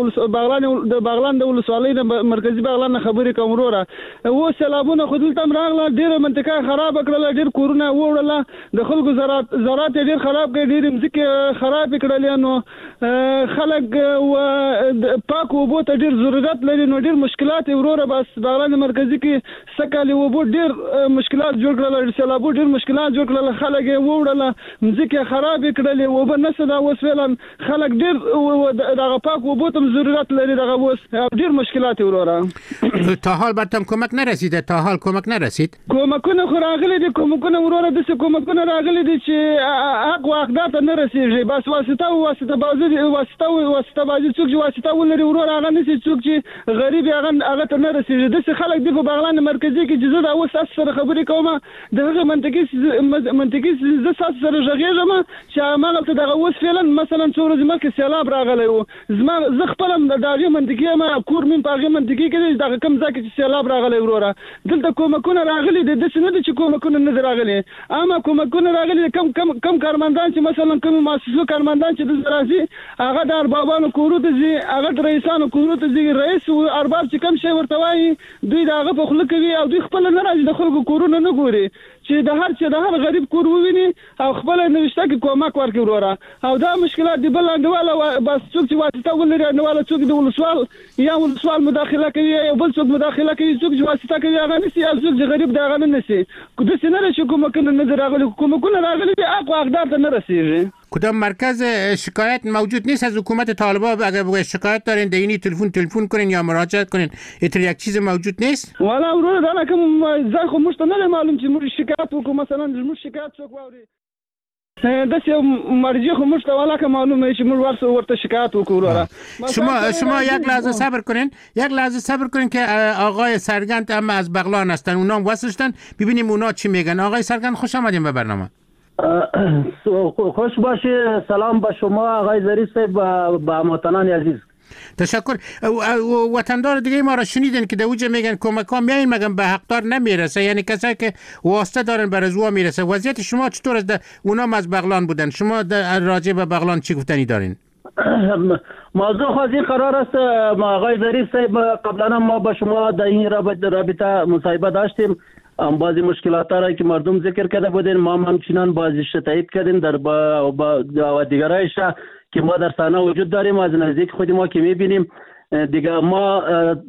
د بغلان د ولسوالۍ نه مرکزی بغلان نه خبرې کوم وروره و سیلابونه خو دلته راغله ډېره منطقه خراب کړله ډېر کورونه وړله د خلکو زراعت ډېر خراب کړ ډېر ځمکې خراب کړلې نو خلک و پاک اوبو ته ډېر ضرورت لري نو ډېر مشکلات وروره بس بغلان مرکزی کې سکالي اوبو ډېر مشکلات جوړ کړل سیلابو ډېر مشکلات جوړ کړل خلک وړله ځمکې خراب کړلې و به نسه دا اوس فعلا خلک ډېر دغه پاک اوبو ته ضرورت لري دغه اوس ډېر مشکلات وروره. تا حال برتم کمک نرسیده؟ تا حال کمک نرسید؟ کومکونه خو راغلي دي کومکونه وروره داسې کومکونه راغلي دي چې حق و حقدار ته نه رسېږي بس واسطه بازي څوک چې واسطه ولري وروره هغه نشي څوک چې غریب هغه ته نه رسېږي داسې خلک دي په بغلان مرکزي کې چې زه دا اوس سره خبرې کوم د هغه منطقي زه سره غږېږم چې عمله دلته دغه اوس فعلا مثلا څو ورځې مخکې سیلاب راغلی و زه خپل هم د هغې منطقې یم کور مې په هغې منطقې کې دی دغه کوم ځای کې چې سیلاب راغلی وروره دلته کومکونه راغلي دي داسې نه دي چې کومکونه نه دي راغلي اما کومکونه راغلي دي کم کارمندان چې مثلا کوم مؤسسو کارمندان چې دلته راځي هغه د اربابانو کورو ته ځي هغه د رئیسانو کورو ته ځي رئیس او ارباب چې کوم شی ورته وایي دوی د هغه په خوله کوي او دوی خپل نه راځي د خلکو کورونه نه ګوري چې د هر غریب کور وویني او خپل نوښته کې کومک ورکړي وروره او دا مشکلات دی بل انډواله بس څوک چې واسطه ولري انډواله څوک د ولسوال مداخله کوي او بل څوک مداخله کوي څوک چې واسطه کوي هغه نسی او څوک چې غریب دی هغه نه نسی د سینره چې کومکونه نه راغلي کومکونه راغلي دي اقدار ته نه رسیږي کدام مرکز شکایت موجود نیست از حکومت طالبان اگر بگه شکایت دارین دینی تلفن کنین یا مراجعه کنین اتر یک چیز موجود نیست والا ورور دانا کوم ځای خو مشته نه معلوم چې موږ شکایت وکړو مثلا موږ شکایت څوک واوري داسې مرجع خو مشته والا که معلومه چې موږ ورته شکایت وکړو شما یک لحظه صبر کنین که آقای سرگند هم از بغلان هستن اونا هم وصلشتن ببینیم اونا چی میگن آقای سرگند خوش آمدین به برنامه خوش باشه سلام به شما آقای ظریف صاحب با هموطنان عزیز تشکر وطندار دیگه ما را شنیدن که دوجه میگن کمک ها میایین مگم به حقدار نمیرسه یعنی کسایی که واسطه دارن بر ازوا میرسه وضعیت شما چطور است اونا از بغلان بودن شما راجع به بغلان چی گفتنی دارین موضوع خاصی قرار است آقای ظریف صاحب قبلا ما با شما در این رابطه مصاحبه داشتیم بعضی مشکلات را که مردم ذکر کرده بودین ما همچنان بعضیش تایید کردیم در با دیگرایش که ما در صحنه وجود داریم از نزدیک خود ما که میبینیم دیگه ما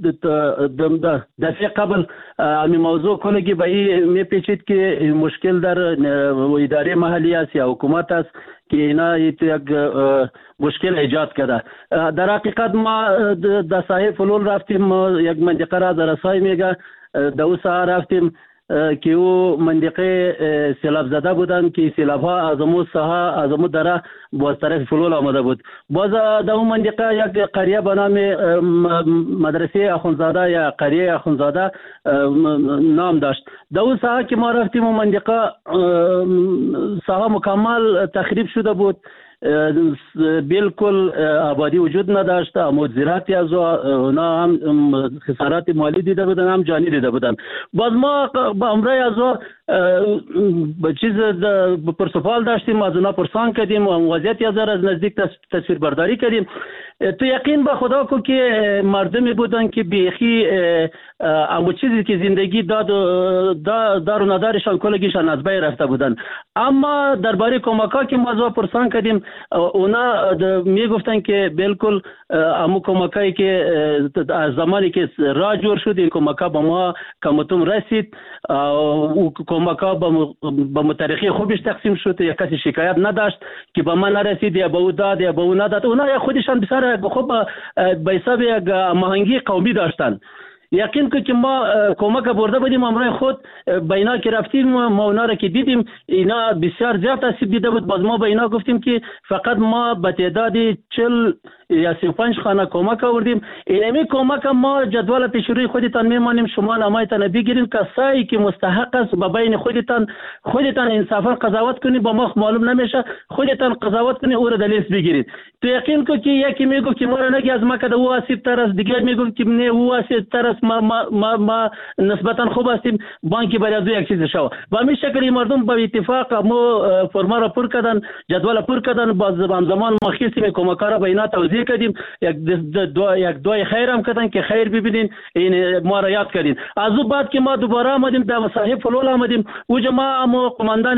دفعه قبل امی موضوع کلگی به این میپیچید که مشکل در اداره محلی است یا حکومت است که اینا یک مشکل ایجاد کرده در حقیقت ما در ساحه فلول رفتیم یک منطقه را در رسای میگه در او ساحه رفتیم که او منطقه سیلاب زده بودن که سیلاب ها از امو ساحه از امو دره باز طرف فلول آمده بود باز در اون منطقه یک قریه به نام مدرسه اخونزاده یا قریه اخونزاده نام داشت در اون ساحه که ما رفتیم اون منطقه ساحه مکمل تخریب شده بود بالکل آبادی وجود نداشت اما زراعتی از اونا هم خسارات مالی دیده بودن هم جانی دیده بودن باز ما با امرای از چیز پرسپال داشتیم از اونا پرسان کردیم و وضعیتی از نزدیک تصویر برداری کردیم تو یقین به خدا کو که مردمی بودن که بیخی اما چیزی که زندگی دار و ندارشان کلگیشان از بین رفته بودن اما درباره کمکا که ما پرسان کردیم اونا میگفتن که بالکل امو کمکایی که از زمانی که راه جور شد این کمکا به ما کمتون رسید او کمکا به مترخی خوبش تقسیم شد یا کسی شکایت نداشت که به ما نرسید یا به او داد یا به او نداد اونا خودشان بسیار خوب به حساب یک مهنگی قومی داشتن یقین که ما کمک برده بودیم امروز خود به اینا که رفتیم ما اونا را که دیدیم اینا بسیار زیاد آسیب دیده بود باز ما به اینا گفتیم که فقط ما به تعداد 40 یا 35 خانه کمک آوردیم اینمی کمک ما جدول پیشروی خودتان میمانیم شما نمایتان بگیرید کسایی که مستحق است به بین خودتان انصافا قضاوت کنید با ما معلوم نمیشه خودتان قضاوت کنید او را در لیست بگیرید تو یقین که یکی میگه که ما را نگی از ما که او آسیب تر است دیگر میگه که نه او آسیب تر است ما نسبتا خوب هستیم بانکی باید یک چیز شو و همین شکلی مردم با اتفاق ما فرما را پر کردن جدول پر کردن باز زمان ما خیستیم کمک‌ها را به اینا توزیع کردیم یک دعای خیر هم کردن که خیر ببینین این ما را یاد کردین از اون بعد که ما دوباره آمدیم در مساحه فلول آمدیم اوجا ما امو قماندان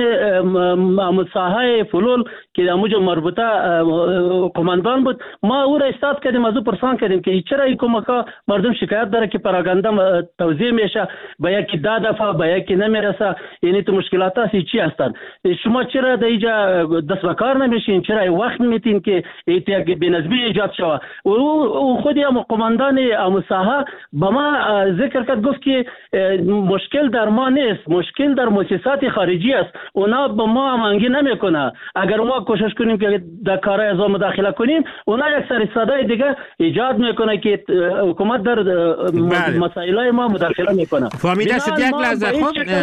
مساحه فلول که اموجا مربوطه قماندان بود ما او را استاد کردیم از او پرسان کردیم که چرا این کمک‌ها مردم شکایت داره که پراگنده توزیع میشه به یکی ده دفعه به یکی نمیرسه یعنی تو مشکلات هستی چی هستن شما چرا در اینجا دست به کار نمیشین چرا وقت میتین که یک بینظمی ایجاد شود او خودی هم قماندان مساحه به ما ذکر کرد گفت که مشکل در ما نیست مشکل در مؤسسات خارجی است اونا به ما هماهنگی نمیکنه اگر ما کوشش کنیم که در کارهای از مداخله کنیم اونا یک سر صدای دیگه ایجاد میکنه که حکومت در مسائل ما مداخله میکنه فهمیده شد یک لحظه خوب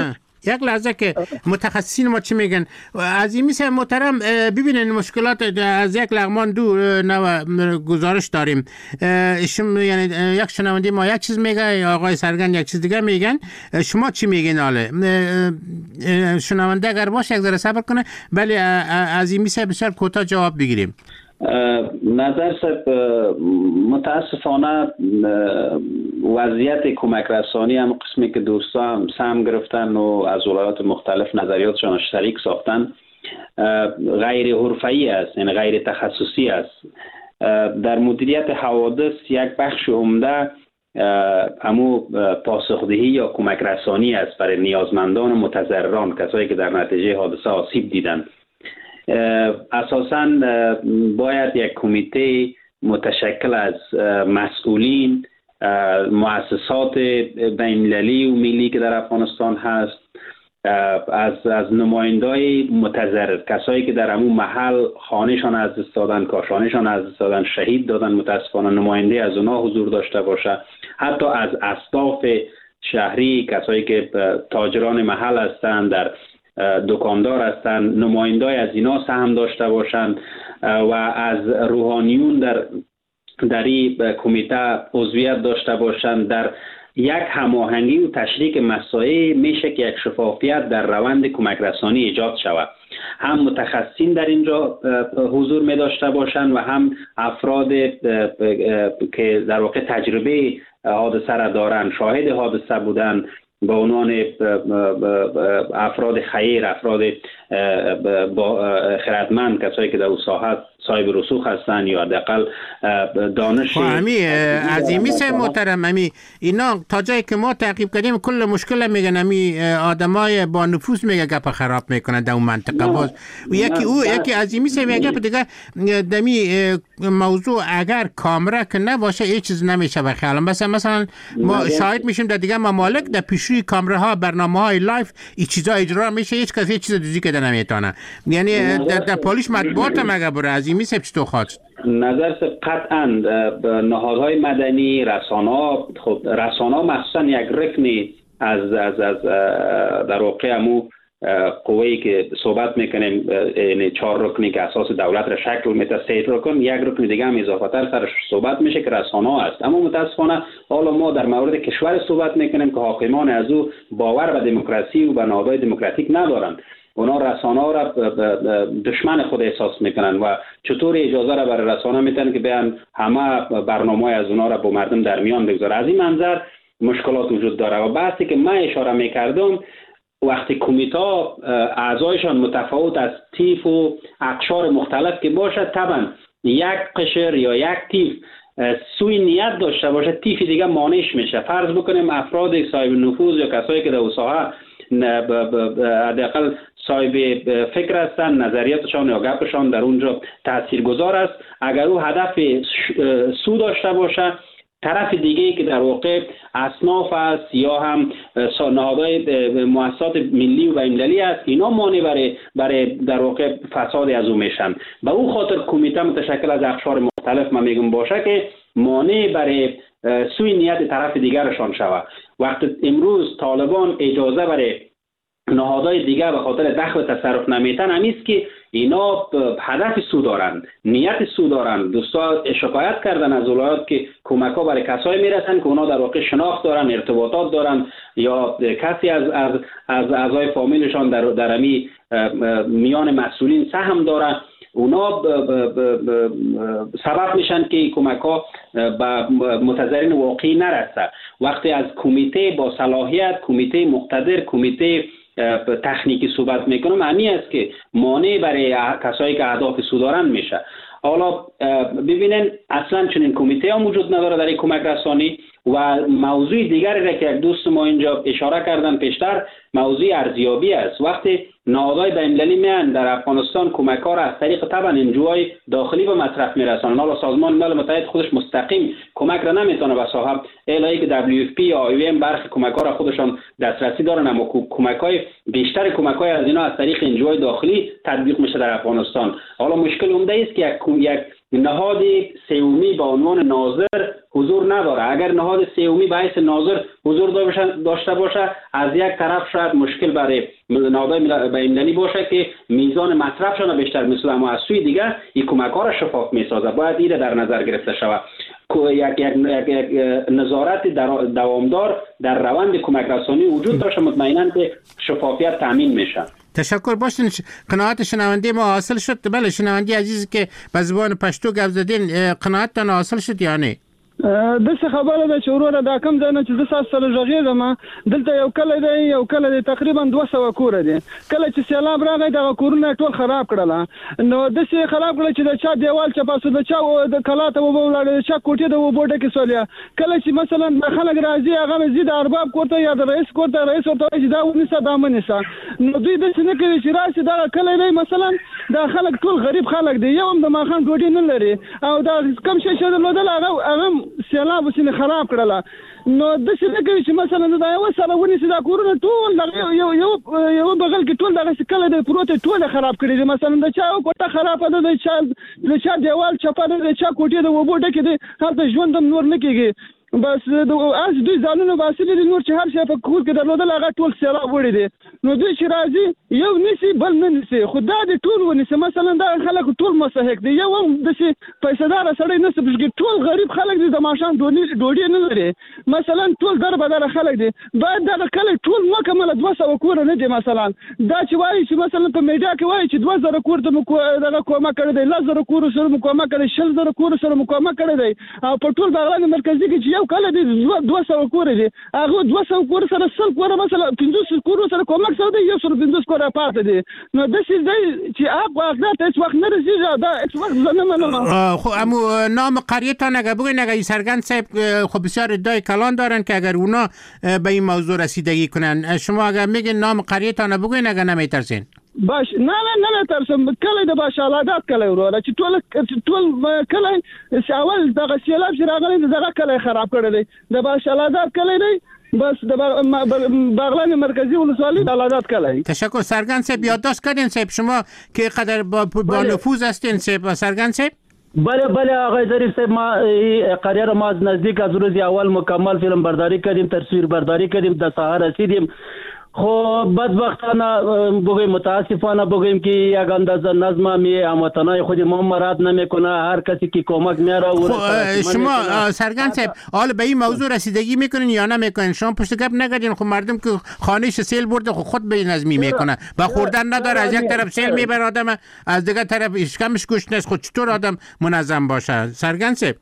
یک لحظه که متخصصین ما چی میگن. عزیمی صاحب محترم ببینین مشکلات از یک لغمان دو گزارش داریم. یعنی یک شنونده ما یک چیز میگه، آقای سرگن یک چیز دیگه میگن. شما چی میگین؟ حاله شنونده اگر باشه یک ذره صبر کنه. ولی عزیمی صاحب بسیار کوتاه جواب بگیریم. نظر صاحب متاسفانه وضعیت کمک رسانی هم قسمی که دوستا هم سهم گرفتن و از ولایات مختلف نظریاتشان شریک ساختن غیر حرفه‌ای است، یعنی غیر تخصصی است. در مدیریت حوادث یک بخش عمده همو پاسخدهی یا کمک رسانی است برای نیازمندان و متضرران، کسایی که در نتیجه حادثه آسیب دیدند. اساساً باید یک کمیته متشکل از مسئولین، مؤسسات بین‌المللی و ملی که در افغانستان هست، از نمایندای متضرر، کسایی که در همون محل خانهشان از دست دادن، کاشانشان از دست دادن، شهید دادن، متاسفانه نماینده از اونها حضور داشته باشه. حتی از اسلاف شهری، کسایی که تاجران محل هستند، در دکاندار هستند، نمایندای از اینا سهم داشته باشند و از روحانیون در این کمیته عضویت داشته باشند. در یک هماهنگی و تشریک مسائل میشه که یک شفافیت در روند کمک رسانی ایجاد شود. هم متخصصین در اینجا حضور می داشته باشند و هم افراد که در واقع تجربه حادثه را دارند، شاهد حادثه بودن، به عنوان افراد خیر، افراد خردمند، کسایی که در اون ساحت صاحب رسوخ هستن یا حداقل دانش. عظیمی صاحب محترم، اینا تا جایی که ما تعقیب کردیم کل مشکل میگن آدمای با نفوذ میگه گپ خراب میکنن در اون منطقه. باز یکی عظیمی صاحب میگه دیگه دمی موضوع اگر کامره که نباشه هیچ چیز نمیشه به خیال. مثلا ما شاهد میشیم در دیگه ممالک در پیشروی کامره ها، برنامه های لایف این چیزا اجرا میشه، هیچ کس هیچ چیز دیگه که نمیتونه. یعنی در پالیش مطبوعات مگه بره عظیمی صاحب چطور خواست؟ نظر قطعا نهادهای مدنی، رسانه‌ها مخصوصا یک رکنی از در واقع همو قوه‌ای که صحبت میکنیم، یعنی 4 رکنی که اساس دولت را شکل میده، 3 رکن، یک رکن دیگه هم اضافه تر سرش صحبت میشه که رسانه‌ها است. اما متاسفانه حالا ما در مورد کشور صحبت میکنیم که حاکمان از او باور به دموکراسی و به نهادهای دموکراتیک ندارند. اونا رسانه‌ها را دشمن خود احساس میکنن و چطور اجازه را برای رسانه میتن که بیان همه برنامه از اونا را با مردم در میان بگذاره. از این منظر مشکلات وجود داره و بحثی که من اشاره میکردم، وقتی کمیته اعضایشان متفاوت از تیف و اقشار مختلف که باشه، طبعا یک قشر یا یک تیف سوی نیت داشته باشه، تیف دیگه مانعش میشه. فرض بکنیم افراد صاحب نفوذ یا کسایی که در ساحه حداقل صاحب فکر هستن، نظریاتشان یا گپشان در اونجا تاثیرگذار است. اگر او هدف سود داشته باشه، طرف دیگه که در واقع اصناف است یا هم نهادهای مؤسسات ملی و بین‌المللی است، اینا مانع برای در واقع فساد از او میشن. به او خاطر کمیته متشکل از اقشار مختلف من میگم باشه که مانع برای سوی نیت طرف دیگرشان شود. وقتی امروز طالبان اجازه برای نهادهای دیگر به خاطر دخل تصرف نمیتن، همیست که اینا هدف سود دارند، نیت سود دارند. دوستا شکایت کردن از ولایات که کمک ها برای کسایی میرسن که اونا در واقع شناخت دارن، ارتباطات دارن یا کسی از اعضای فامیلشان در همی میان مسئولین سهم دارن، اونا سبب میشن که کمک ها به متضررین واقعی نرسه. وقتی از کمیته با صلاحیت، کمیته مقتدر، کمیته تکنیکی صحبت میکنم، معنی است که مانع برای کسایی که اهداف سود دارند میشه. حالا ببینن اصلا چنین کمیته هم وجود نداره در کمک رسانی. و موضوع دیگری را که یک دوست ما اینجا اشاره کردن پیشتر، موضوع ارزیابی است. وقتی نهادهای بین‌المللی میان در افغانستان کمک ها را از طریق طبعا انجوهای داخلی به مصرف میرسانن، حالا سازمان ملل متحد خودش مستقیم کمک را نمیتونه به صاحب الهی که WFP یا IOM برخی کمک ها را خودشان دسترسی دارن، اما کمک های بیشتر کمک های از اینا از طریق انجوهای داخلی تطبیق میشه در افغانستان. حالا مشکل عمده است که یک نهاد سومی به عنوان ناظر حضور نداره. اگر نهاد سومی به حیث ناظر حضور داشته باشه، از یک طرف شاید مشکل برای نهادهای بین‌المللی باشه که میزان مصرفشان بیشتر مثل، اما از سوی دیگر این کمک‌ها را شفاف می‌سازه. باید این در نظر گرفته شود. یک نظارت دوامدار در روند کمک رسانی وجود داشته، مطمئناً که شفافیت تامین میشه. تشکر. باشین قناعت شنونده ما حاصل شد؟ بله شنونده عزیزی که به زبان پشتو گپ زدین قناعتتان حاصل شد یا نه؟ دغه خبره ده چې وروره دا کم ځای نه چې زه تاسو سره غږېږم دلته یو کله دی تقریبا 200 کور دي. کله چې سیلاب راغی دغه کورونه ټول خراب کړل. نو داسې خراب کړل چې د چا دیوال چپاسو د چا د کلاته وبولاړ د چا کوټه د وبوټه کې سولیا. کله چې مثلا خلک راځي هغه زید ارباب کوته یا د رئیس کوته رئیس ورته چې دا ونیسه دا منیسه. نو دوی د څه نه کوي چې راشي دا کله دی مثلا دا خلک ټول غریب خلک دي، یو هم د ماخان ډوډۍ نه لري او دا کم شي چې درلودل هغه سیلاب وسینه خراب کړله. نو د څه نه کوي چې مثلا دا یو سره ونیسي دا کورونه ټول یو بغل کې ټول دغه کله د پروت ټول خراب کړي دي. مثلا د چا کوټه خراب ده، د چا دیوال چپه ده، د چا کوټه د وبوټه کې دي، هلته ژوند هم نور نه کېږي. بس از دوی ځانونه باسي دي، نور چې هر شي په کور کې درلودل هغه ټول سیلاب وړي دي. نو دوی چې راځي یو نیسي بل نه نیسي، خو دا د ټول ونیسي. مثلا دا خلک ټول مستحق دي، یو هم داسې پیسه‌دار سړی نه سي، ټول غریب خلک دي، د ماښام ډوډۍ نه لري. مثلا ټول دربدره خلک دي. باید دغه کلی ټول مکمله 200 کور نه دي. مثلا دا چې وایي چې مثلا په میډیا کې وایي چې 2000 کور ته دغه کومه کړی دی، 1000 کور سره مقاومه کړی، 10000 کور سره مقاومه کړی دی. او په ټول بغلان مرکزي کې چې کله دي 200 کور دي، هغه 200 کور سره 100 کور مثلا 500 کور سره کومک سره دي، 150 کور پاتې دي. نو د څه دی چې هغه وخت هیڅ وخت نه رسیږي. دا هیڅ وخت نه منم. خب امو نام قریتان اگه بگوین اگه سرگند صاحب خب بسیار ادعای کلان دارن که اگر اونا به این موضوع رسیدگی کنن، شما اگر میگین نام قریتان بگوین اگه نمیترسین؟ باش نه ترسم. کله د باشالادات کله وروره چې ټول کله اول دغه سیلاب چې راغلی دغه کله خراب کړی دی. د باشالادات کله دی، بس د بغلان مرکزی ولسوالی دلالت کلی. تشکر. سرگند صاحب یادداشت کردین صاحب شما که قدر با نفوذ هستین صاحب سرگند صاحب؟ بله آقای ظریف صاحب، ما قریه را ما از نزدیک از روز اول مکمل فیلم برداری کردیم، تصویر برداری کردیم، در ساحه رسیدیم. خب بدبختانه بگویم متاسفانه بگویم که یک اندازه نظم هموطنای خود ما مراد نمیکنه. هر کسی که کمک میاره شما سرگند صاحب حالا به این موضوع رسیدگی میکنین یا نمیکنین؟ شما پشت گپ نگردین. خب مردم که خانهش سیل برده خود به نظمی میکنه، با خوردن نداره، از یک طرف سیل میبره آدم، از دیگه طرف اشکمش گوشت نیست. خود چطور آدم منظم باشه سرگند صاحب؟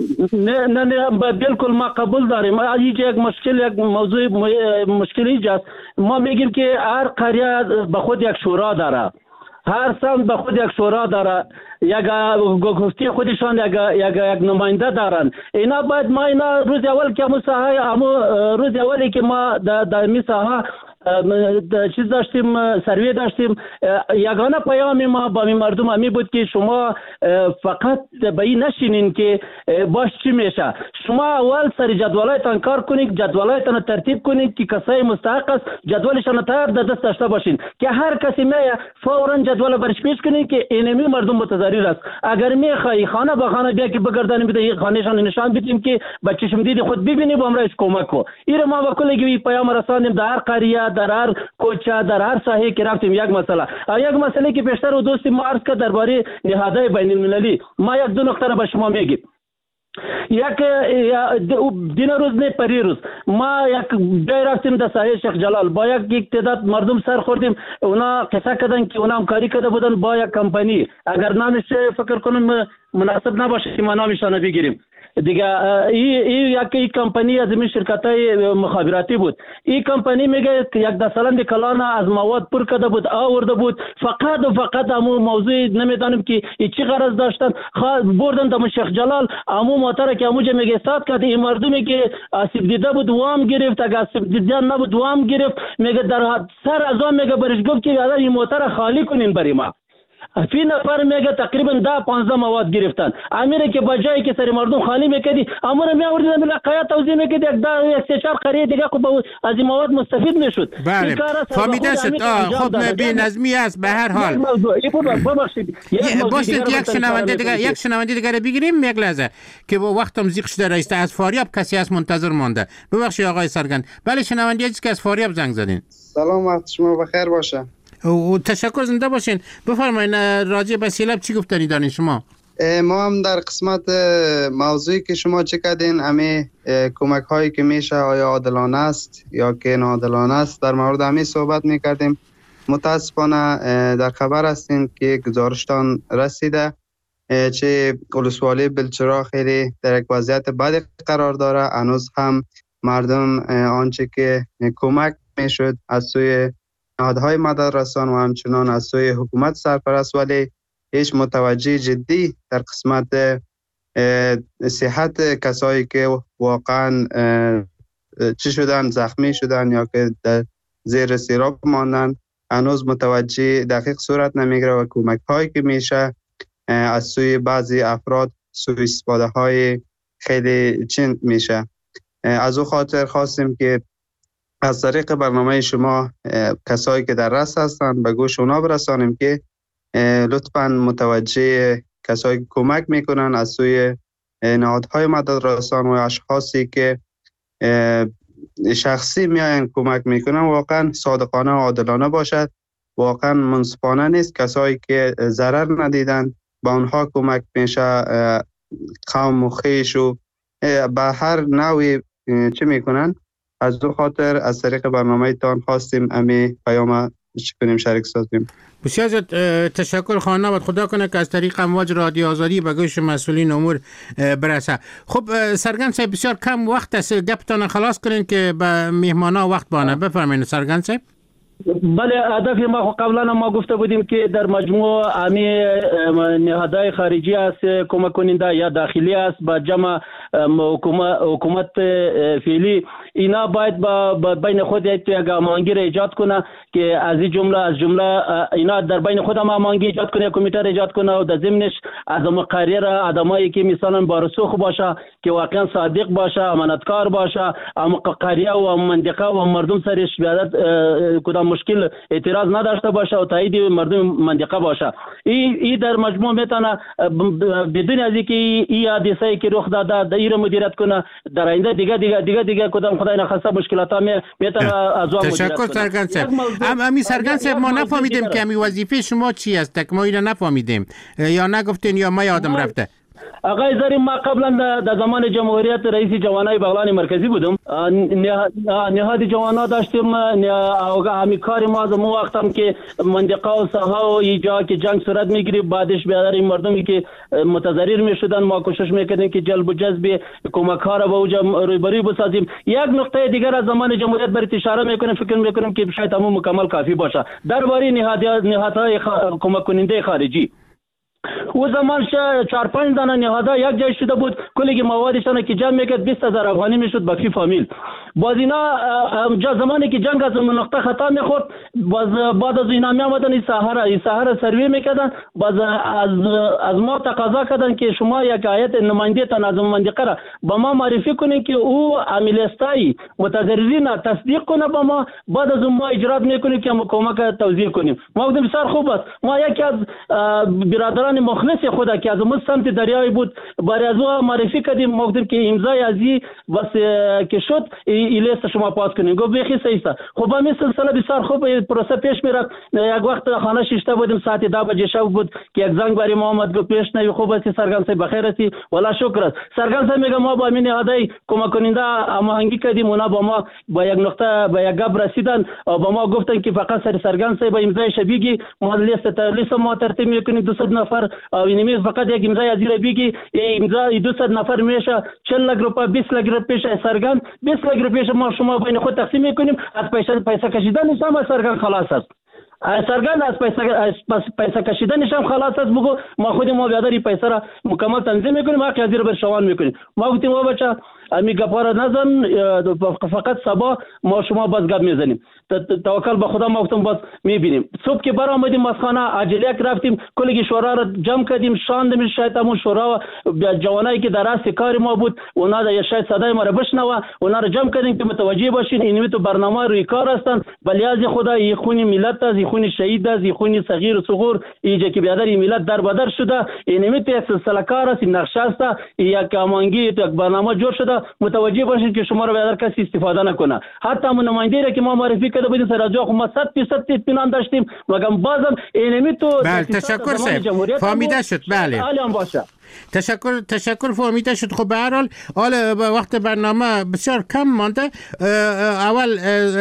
نه بالکل ما قبول داریم. یک موضوع مشکلی جاست. ما میگیم که هر قریه به خود یک شورا داره، هر سمت به خود یک شورا داره، یک گفتی خودشان یک نماینده دارن. اینا باید ما اینا روز اول که روز اولی که ما در می ساحه چیز داشتیم، سروی داشتیم، یگانه پیام ما با مردم همی بود که شما فقط به این نشینین که باش چی میشه. شما اول سر جدولایتان کار کنید، جدولایتان ترتیب کنید که کسای مستحق است جدولشان تیار در دست داشته باشین، که هر کسی میه فورا جدول برش پیش کنید که اینمی مردم متضرر است. اگر میخوای خانه به خانه بیا که بگردانی بده خانهشان نشان بدیم که با چشم دید خود ببینی با امرش کمک کو. این ما با کلی پیام رساندیم در هر قریه، در هر کوچه، در هر ساحه که رفتیم. یک مسئله که پیشتر و دوستی ما عرض کرد درباره نهادهای بین المللی، ما یک دو نکته را به شما میگیم. یک دین روز نه پری روز ما یک جای رفتیم در ساحه شیخ جلال، با یک تعداد مردم سر خوردیم. اونا قصه کردن که اونا همکاری کرده بودن با یک کمپانی، اگر نامش فکر کنم مناسب نباشه که ما نامشان بگیریم دیگه. این کمپانی از این شرکت‌های مخابراتی بود. این کمپانی میگه که یک دستلند کلان از مواد پر کرده بود، آورده بود، فقط همون موضوع نمیدانیم که چی غرض داشتن. بردن در شیخ جلال، همون موتر که همونجا میگه استاد کرد. این مردمی که آسیب دیده بود وام گرفت، اگه آسیب دیده نبود وام گرفت. میگه در سر از آن میگه برش گفت که این موتر خالی کنین برای ما. فی نفر میگه تقریبا 10-15 مواد گرفتن. امیر که بجایی که سر مردم خالی میکردی امور میآوردید ملقیات توزیع میکردی یک 3-4 قریه دیگه خب از این مواد مستفید میشد. بله فهمیده شد. خب بی نظمی است. به هر حال باشید یک شنونده دیگه رو بگیریم. یک لحظه که وقتم زیق شده. رئیس از فاریاب کسی از منتظر مانده. ببخشید آقای سرگند. بله شنونده عزیز که از فاریاب زنگ زدین. سلام وقت شما بخیر باشه. و تشکر زنده باشین. بفرمایید راجع به سیلاب چی گفتنی دارین شما؟ ما هم در قسمت موضوعی که شما چه کردین امی کمک هایی که میشه آیا عادلانه است یا که ناعادلانه است در مورد امی صحبت میکردیم. متاسفانه در خبر هستین که گزارشتان رسیده چه ولسوالی بلچرا خیلی در یک وضعیت بد قرار داره. هنوز هم مردم آنچه که کمک میشد از سوی نهادهای مددرسان و همچنان از سوی حکومت سرپرست ولی هیچ متوجه جدی در قسمت صحت کسایی که واقعا چی شدن زخمی شدن یا که در زیر سیراب ماندن هنوز متوجه دقیق صورت نمیگیره و کمک هایی که میشه از سوی بعضی افراد سوی استفاده های خیلی چند میشه. از او خاطر خواستیم که از طریق برنامه شما کسایی که در رس هستند به گوش اونا برسانیم که لطفاً متوجه کسایی که کمک میکنن از سوی نهادهای مددرسان و اشخاصی که شخصی میاین کمک میکنن واقعا صادقانه و عادلانه باشد. واقعا منصفانه نیست. کسایی که ضرر ندیدن با اونها کمک میشه. قوم و خویش و به هر نوعی چه میکنن. از دو خاطر از طریق برنامه تان خواستیم امی پیام کنیم شریک سازیم. بسیار تشکر خانه و خدا کنه که از طریق امواج رادیو آزادی به گوش مسئولین امور برسه. خب سرگند صاحب بسیار کم وقت است. گپتان خلاص کنین که به مهمانا وقت بانه. بفرمایید سرگند صاحب. بله هدف ما قبلا ما گفته بودیم که در مجموع امی نهادهای خارجی است کمک کننده یا داخلی است با جمع حکومت فعلی اینا باید با بین خود یک هماهنگی را ایجاد کنه که از جمله اینا در بین خود هم هماهنگی ایجاد کنه کمیته را ایجاد کنه و در ضمنش از مقرر آدمایی که مثلا با رسوخ باشه که واقعا صادق باشه امانتکار باشه قریه و منطقه و مردم سرش بیادت کدام مشکل اعتراض نداشته باشه و تایید مردم منطقه باشه. این در مجموع میتونه بدون از اینکه این حادثه‌ای که رخ داده این مدیریت کنه در آینده دیگه کدام خدای نخواسته مشکلات میتونه از اون مدیریت کنه. تشکر سرگند صاحب. امی سرگند صاحب ما نفهمیدیم که امی وظیفه شما چی است. تک ما اینو نفهمیدیم یا نگفتین یا ما یادم رفته. آقای زریم ما قبلا در زمان جمهوریت رئیس جوانای بغلان مرکزی بودم. نهاد جوانا داشتیم. همی کار ما از اون وقت هم که منطقه و ساحه و اینجا که جنگ صورت میگیری بعدش بیادر این مردمی که متضرر میشدن ما کوشش میکردیم که جلب و جذب کمک ها را به اوجا رویبری بسازیم. یک نقطه دیگر از زمان جمهوریت بر اشاره میکنیم فکر میکنیم که شاید همون مکمل کافی باشه درباره نهادهای کمک کننده خارجی. او زمان 4-5 دانه نهادها یک جای شده بود کلی موادشان که جمع میکرد 20,000 افغانی میشد با فی فامیل. باز اینا زمانی که جنگ از نقطه خطا میخورد بعد از اینا میامدن این ساحه سروی میکردن. باز از ما تقاضا کردن که شما یک هیئت نماینده تان از منطقه را با ما معرفی کنین که او عاملستای متضررین تصدیق کنه با ما بعد از ما اجرات میکنیم که ما کمک توزیع کنیم. ما گفتیم بسیار خوب است. ما یکی از برادران مخلص خدا که از اون سمت دریای بود برای از او معرفی کردیم. ما گفتیم که امضای ازی بس که شد این لیست شما پاس کنیم. گفت بخی سیستا. خب همین سلسله بسیار خوب پروسه پیش میرفت. یک وقت خانه شیشته بودیم ساعت 10 بجه شب بود که یک زنگ برای محمد گفت پیش نوی خوب است سرگند صاحب بخیر هستی والا شکر است. سرگند صاحب میگه ما با همین نهادهای کمک کننده هماهنگی کردیم. اونا با ما با یک نقطه با یک گپ رسیدن و با ما گفتن که فقط سرگند صاحب امضای شبیگی ما لیست ما ترتیب میکنیم 200 نفر و اینمی فقط یک امضای از بگی امضا 200 نفر میشه 40 لک روپیه 20 لک روپیه پیش سرگند 20 لک روپیه ما شما بین خود تقسیم میکنیم. از پیسه کشیدن نظام سرگند خلاص است. سرگند از پیسه کشیدنش هم خلاص است. بگو ما خودی ما بیادر پیسه را مکمل تنظیم میکنیم، حق از زیر بر شوان میکنیم. ما گفتیم ما بچه امی گپارا نزن، فقط صبح ما شما باز گپ میزنیم، توکل به خدا. ما گفتم باز میبینیم. صبح که برآمدیم از خانه عجلیک رفتیم، کلی شورا را جمع کردیم، شاندیم. شاید همون شورا و جوانایی که در راست کار ما بود اونا شاید صدای ما را بشنوه، اونا را جمع کردیم که متوجه باشین اینمی تو برنامه روی کار هستند. ولی از خدا این خونی ملت است، این خونی شهید است، این خونی صغیر و صغور اینجا که بیادر این ملت در بدر شده. اینمی تو یک سلسله کار است، این نقشه است، یک امانگی تو یک برنامه جور شده. متوجه باشین که شما رو بیادر کسی استفاده نکنه. حتی همون نماینده را که ما معرفی کرده بودیم سر از جا ما 100% اطمینان داشتیم، مگر بازم اینمی تو بله تشکر صاحب فهمیده شد. بله تشکر فهمیده شد. خب به هر حال وقت برنامه بسیار کم مانده. اول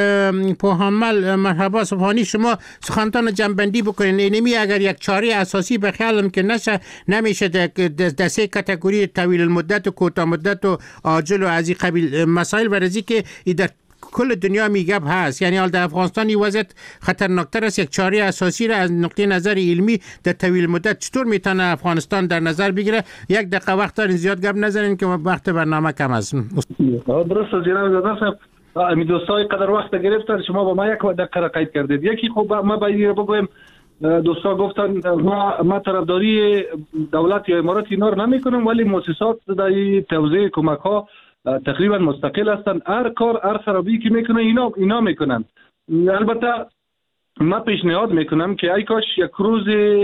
پوهمل مرحبا سبحانی شما سخنتان جنبندی بکنین. اینمی اگر یک چاره اساسی به خیالم که نمیشه در سه کاتگوری طویل المدت و کوتاه مدت و عاجل و از این قبیل مسائل برزی که در کل دنیا میگه هست. یعنی حال در افغانستان وضعیت خطرناکتر است. یک چاره اساسی را از نقطه نظر علمی در طویل مدت چطور میتونه افغانستان در نظر بگیره؟ یک دقیقه وقت دارین، زیاد گپ نزنین که وقت برنامه کم است. درست جناب زاده صاحب، امی دوستای قدر وقت گرفتن، شما با ما یک دقیقه را قید کردید. یکی خب ما باید بگویم دوستا گفتن ما طرفداری دولت یا امارات اینا رو نمیکنیم، ولی مؤسسات در توزیع کمک ها تقریبا مستقل هستند. هر کار هر خرابی که میکنه اینا میکنن. البته من پیشنهاد میکنم که ای کاش یک روز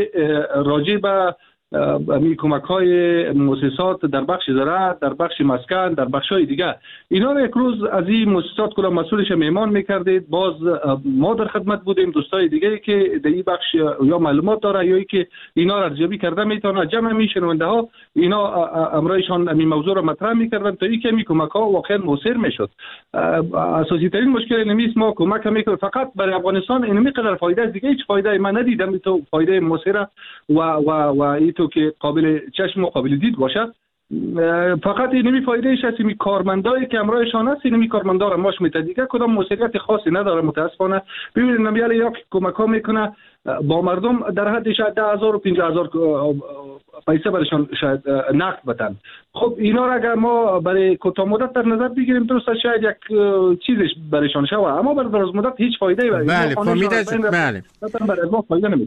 راجع به می کمک های مؤسسات در بخش زراعت، در بخش مسکن، در بخش های دیگه اینا رو یک روز از این مؤسسات کلا مسئولش میمان میکردید. باز ما در خدمت بودیم، دوستای دیگه که در این بخش یا معلومات داره یا که اینا را ارزیابی کرده میتونه جمع میشنونده ها اینا امرایشان این موضوع را مطرح میکردن تا اینکه می کمک ها واقعا موثر میشد. اساسی ترین مشکل نمیست ما کمک میکنیم فقط برای افغانستان، اینمی قدر فایده دیگه هیچ فایده من ندیدم تو فایده موثر و ایتو که قابل چشم و قابل دید باشه. فقط اینمی فایدهش هست می کارمندایی که امرایشان هست، اینمی کارمندا را ماش میته، دیگه کدام موثریت خاصی نداره متاسفانه. ببینید نمیاله یا کمک ها میکنه با مردم در حد شاید 10,000 و 50,000 پیسه برشان شاید نقد بدن. خب اینا را اگر ما برای کوتاه مدت در نظر بگیریم درست شاید یک چیزش برشان شوه، اما برای دراز مدت هیچ فایده بله فهمیده شد. بله برای ما فایده نمیده.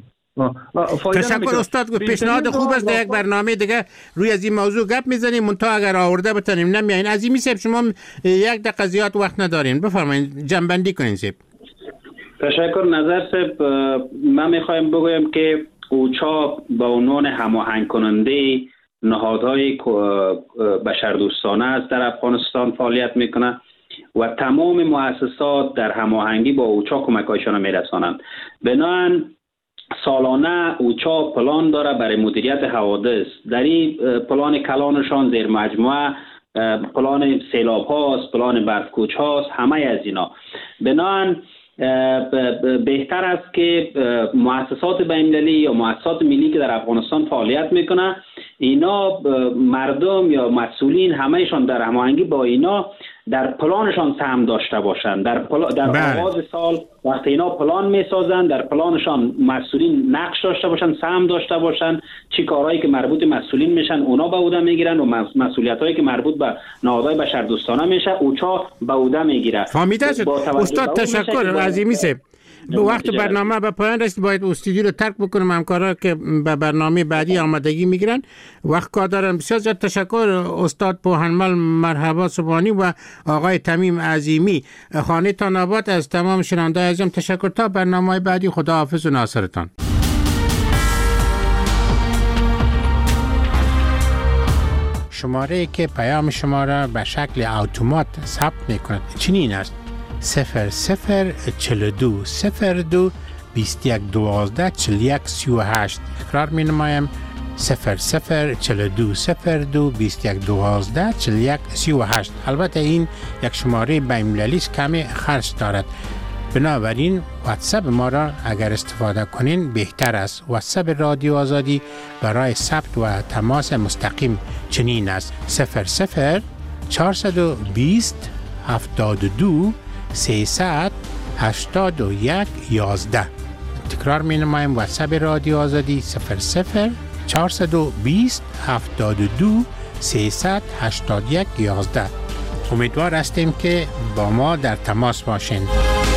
تشکر استاد. پیشنهاد خوب است در یک برنامه دیگه روی از این موضوع گپ میزنیم، منتها اگر آورده بتونیم نمیاین. عظیمی صاحب شما یک دقیقه زیاد وقت ندارین، بفرمایید جنبندی کنین صاحب. تشکر. نظر صاحب من میخوایم بگویم که اوچا به عنوان هماهنگ کننده نهادهای بشردوستانه است در افغانستان فعالیت میکنه و تمام مؤسسات در هماهنگی با اوچا کمکایشان میرسانند. بنابراین سالانه اوچا پلان داره برای مدیریت حوادث. در این پلان کلانشان زیر مجموعه پلان سیلاب هاست، پلان برفکوچ هاست، همه از اینا. بنابراین بهتر است که مؤسسات بین‌المللی یا مؤسسات ملی که در افغانستان فعالیت میکنه اینا مردم یا مسئولین همهشان در هماهنگی با اینا در پلانشان سهم داشته باشند. در آغاز سال وقتی اینا پلان میسازن در پلانشان مسئولین نقش داشته باشند، سهم داشته باشند. چی کارهایی که مربوط مسئولین میشن اونا به عهده میگیرن و مسئولیتایی که مربوط به نهادهای بشردوستانه میشه اوچا به عهده میگیره. فهمیده شد استاد. تشکر عظیمی صاحب. به وقت برنامه به پایان رسید، باید استودیو رو ترک بکنم. همکارا که به برنامه بعدی آمادگی میگیرن وقت کار دارن. بسیار زیاد تشکر استاد پوهنمل مرحبا سبحانی و آقای تمیم عظیمی. خانه تان آباد. از تمام شنوندگان عزیزم تشکر. تا برنامه بعدی خداحافظ و ناصرتان. شماره که پیام شما را به شکل اتومات ثبت میکند چنین است: 0042 02 21 12 41 38. تکرار می نمایم: 0042 02 21 12 41 38. البته این یک شماره بین‌المللی است، کمی خرج دارد. بنابراین واتساپ ما را اگر استفاده کنین بهتر است. واتساپ رادیو آزادی برای ثبت و تماس مستقیم چنین است: 00 420 72 381 11. تکرار می نمایم. واتساپ رادیو آزادی 00 420 72 381 11. امیدوار هستیم که با ما در تماس باشین.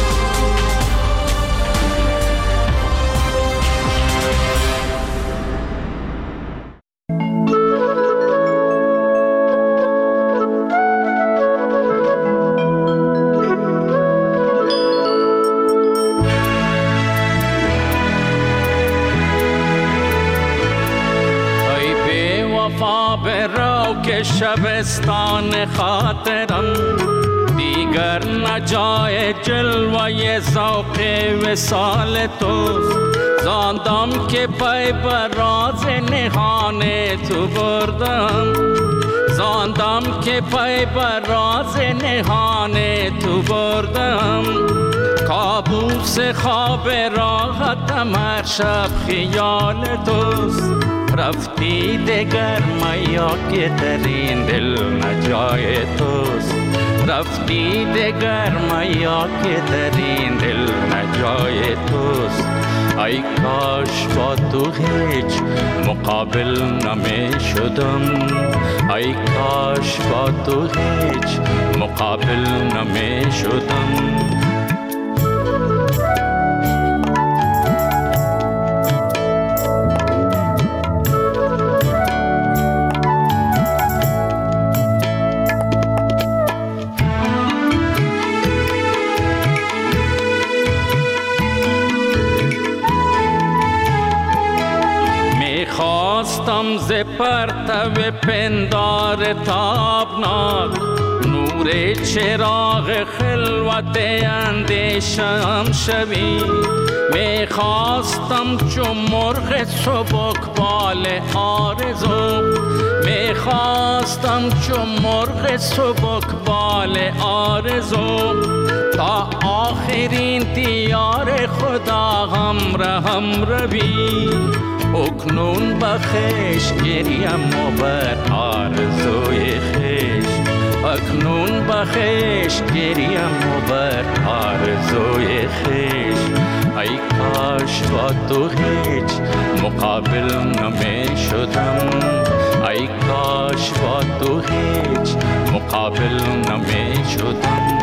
شبستان خاطرم دیگر نجای جلوه ذوق وصال تو، زاندم که پای بر راز نهان تو بردم، زاندم که پای بر راز نهان تو بردم. کابوس خواب راحتم هر شب خیال توست، رفتی دگر میا که در این دل نجای توست، رفتی دگر میا که در این دل نجای توست. ای کاش با تو هیچ مقابل نمی شدم، ای کاش با تو هیچ مقابل نمی شدم. خواستم ز پرتو پندار تابناک نور چراغ خلوت اندیشم شوی. می خواستم چون مرغ سبکبال آرزو، می خواستم چون مرغ سبکبال آرزو، تا آخرین دیار خدا هم روی. اکنون بخش گریم و بر آرزوی خیش، اکنون بخش گریم و بر آرزوی خیش. ای کاش با تو هیچ مقابل نمی شدم، ای کاش با تو هیچ مقابل نمی شدم.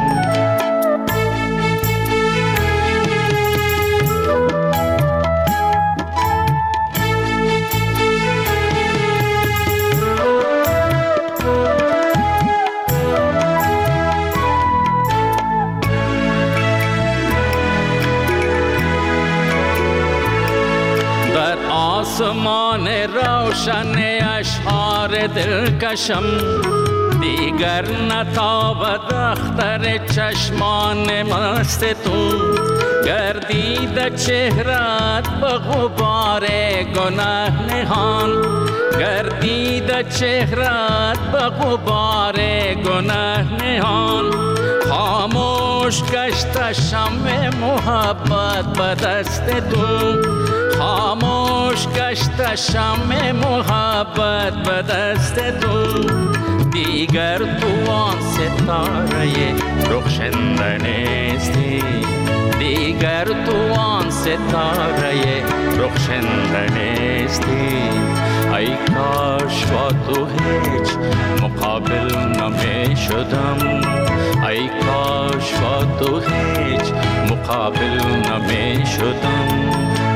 آسمان روشن اشعار دلکشم، دیگر نتابد اختر چشمان مست تو. گردید چهرت به غبار گناه نهان، گردید چهرت به غبار گناه نهان. خاموش گشت شمع محبت به دست تو، خاموش گشت شمع محبت به دست تو. دیگر تو آن ستاره رخشنده نیستی، دیگر تو آن ستاره رخشنده نیستی. ای کاش با تو هیچ مقابل نمی شدم، ای کاش با تو هیچ مقابل نمی شدم.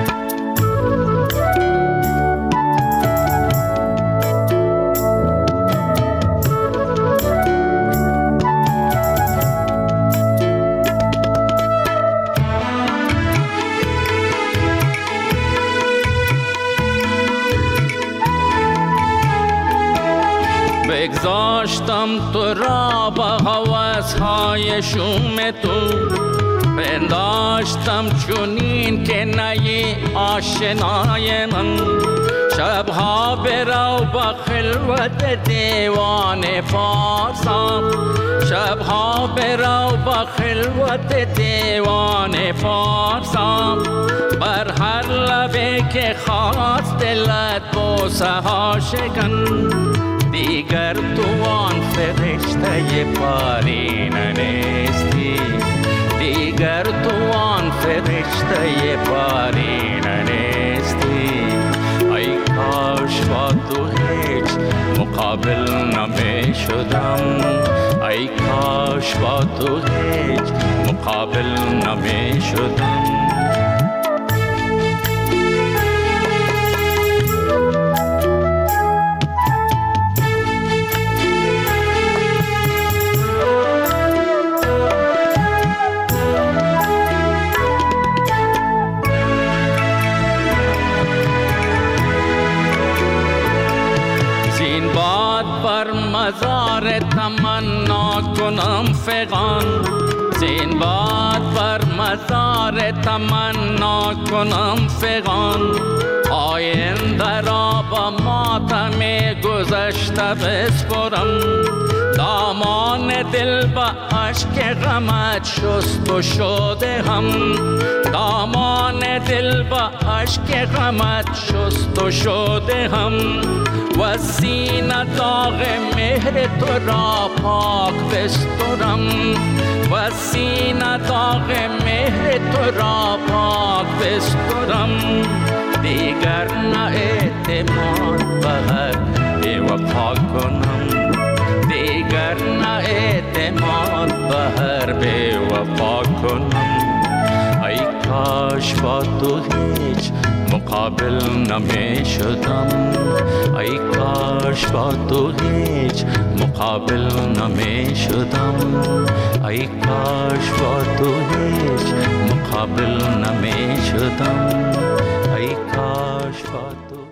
بگذاشتم تو را با هوس‌های شوم تو، پنداشتم چونین که نی آشنای من. شبها برو با خلوت دیوان فارسا، شبها برو با خلوت دیوان فارسا. بر هر لبه که خواست دلت بوسه ها شکن، دیگر تو آن فرشته پارین نیستی، دیگر دیگر تو آن فرشته پارین نیستی. ای کاش با تو هیچ مقابل نمی شدم، ای کاش با تو هیچ مقابل نمی شدم. مزار تمنا کنم فغان، زین باد بر مزار تمنا کنم فغان. آینده را با ماتم گذشته بسپرم، دامان دل با عشق غمت شست و شده هم، دامان دل با عشق غمت شست و شده هم. و سینه داغ مهر تو را پاک بسترم، و سینه داغ مهر تو را پاک بسترم. دیگر نه اعتماد بر بی‌وفا کنم، دیگر نه اعتماد بر بی‌وفا کنم. ای کاش با تو هیچ مقابل نمی شدم، ای کاش با تو هیچ مقابل نمی شدم، ای کاش با تو هیچ مقابل نمی شدم، ای کاش با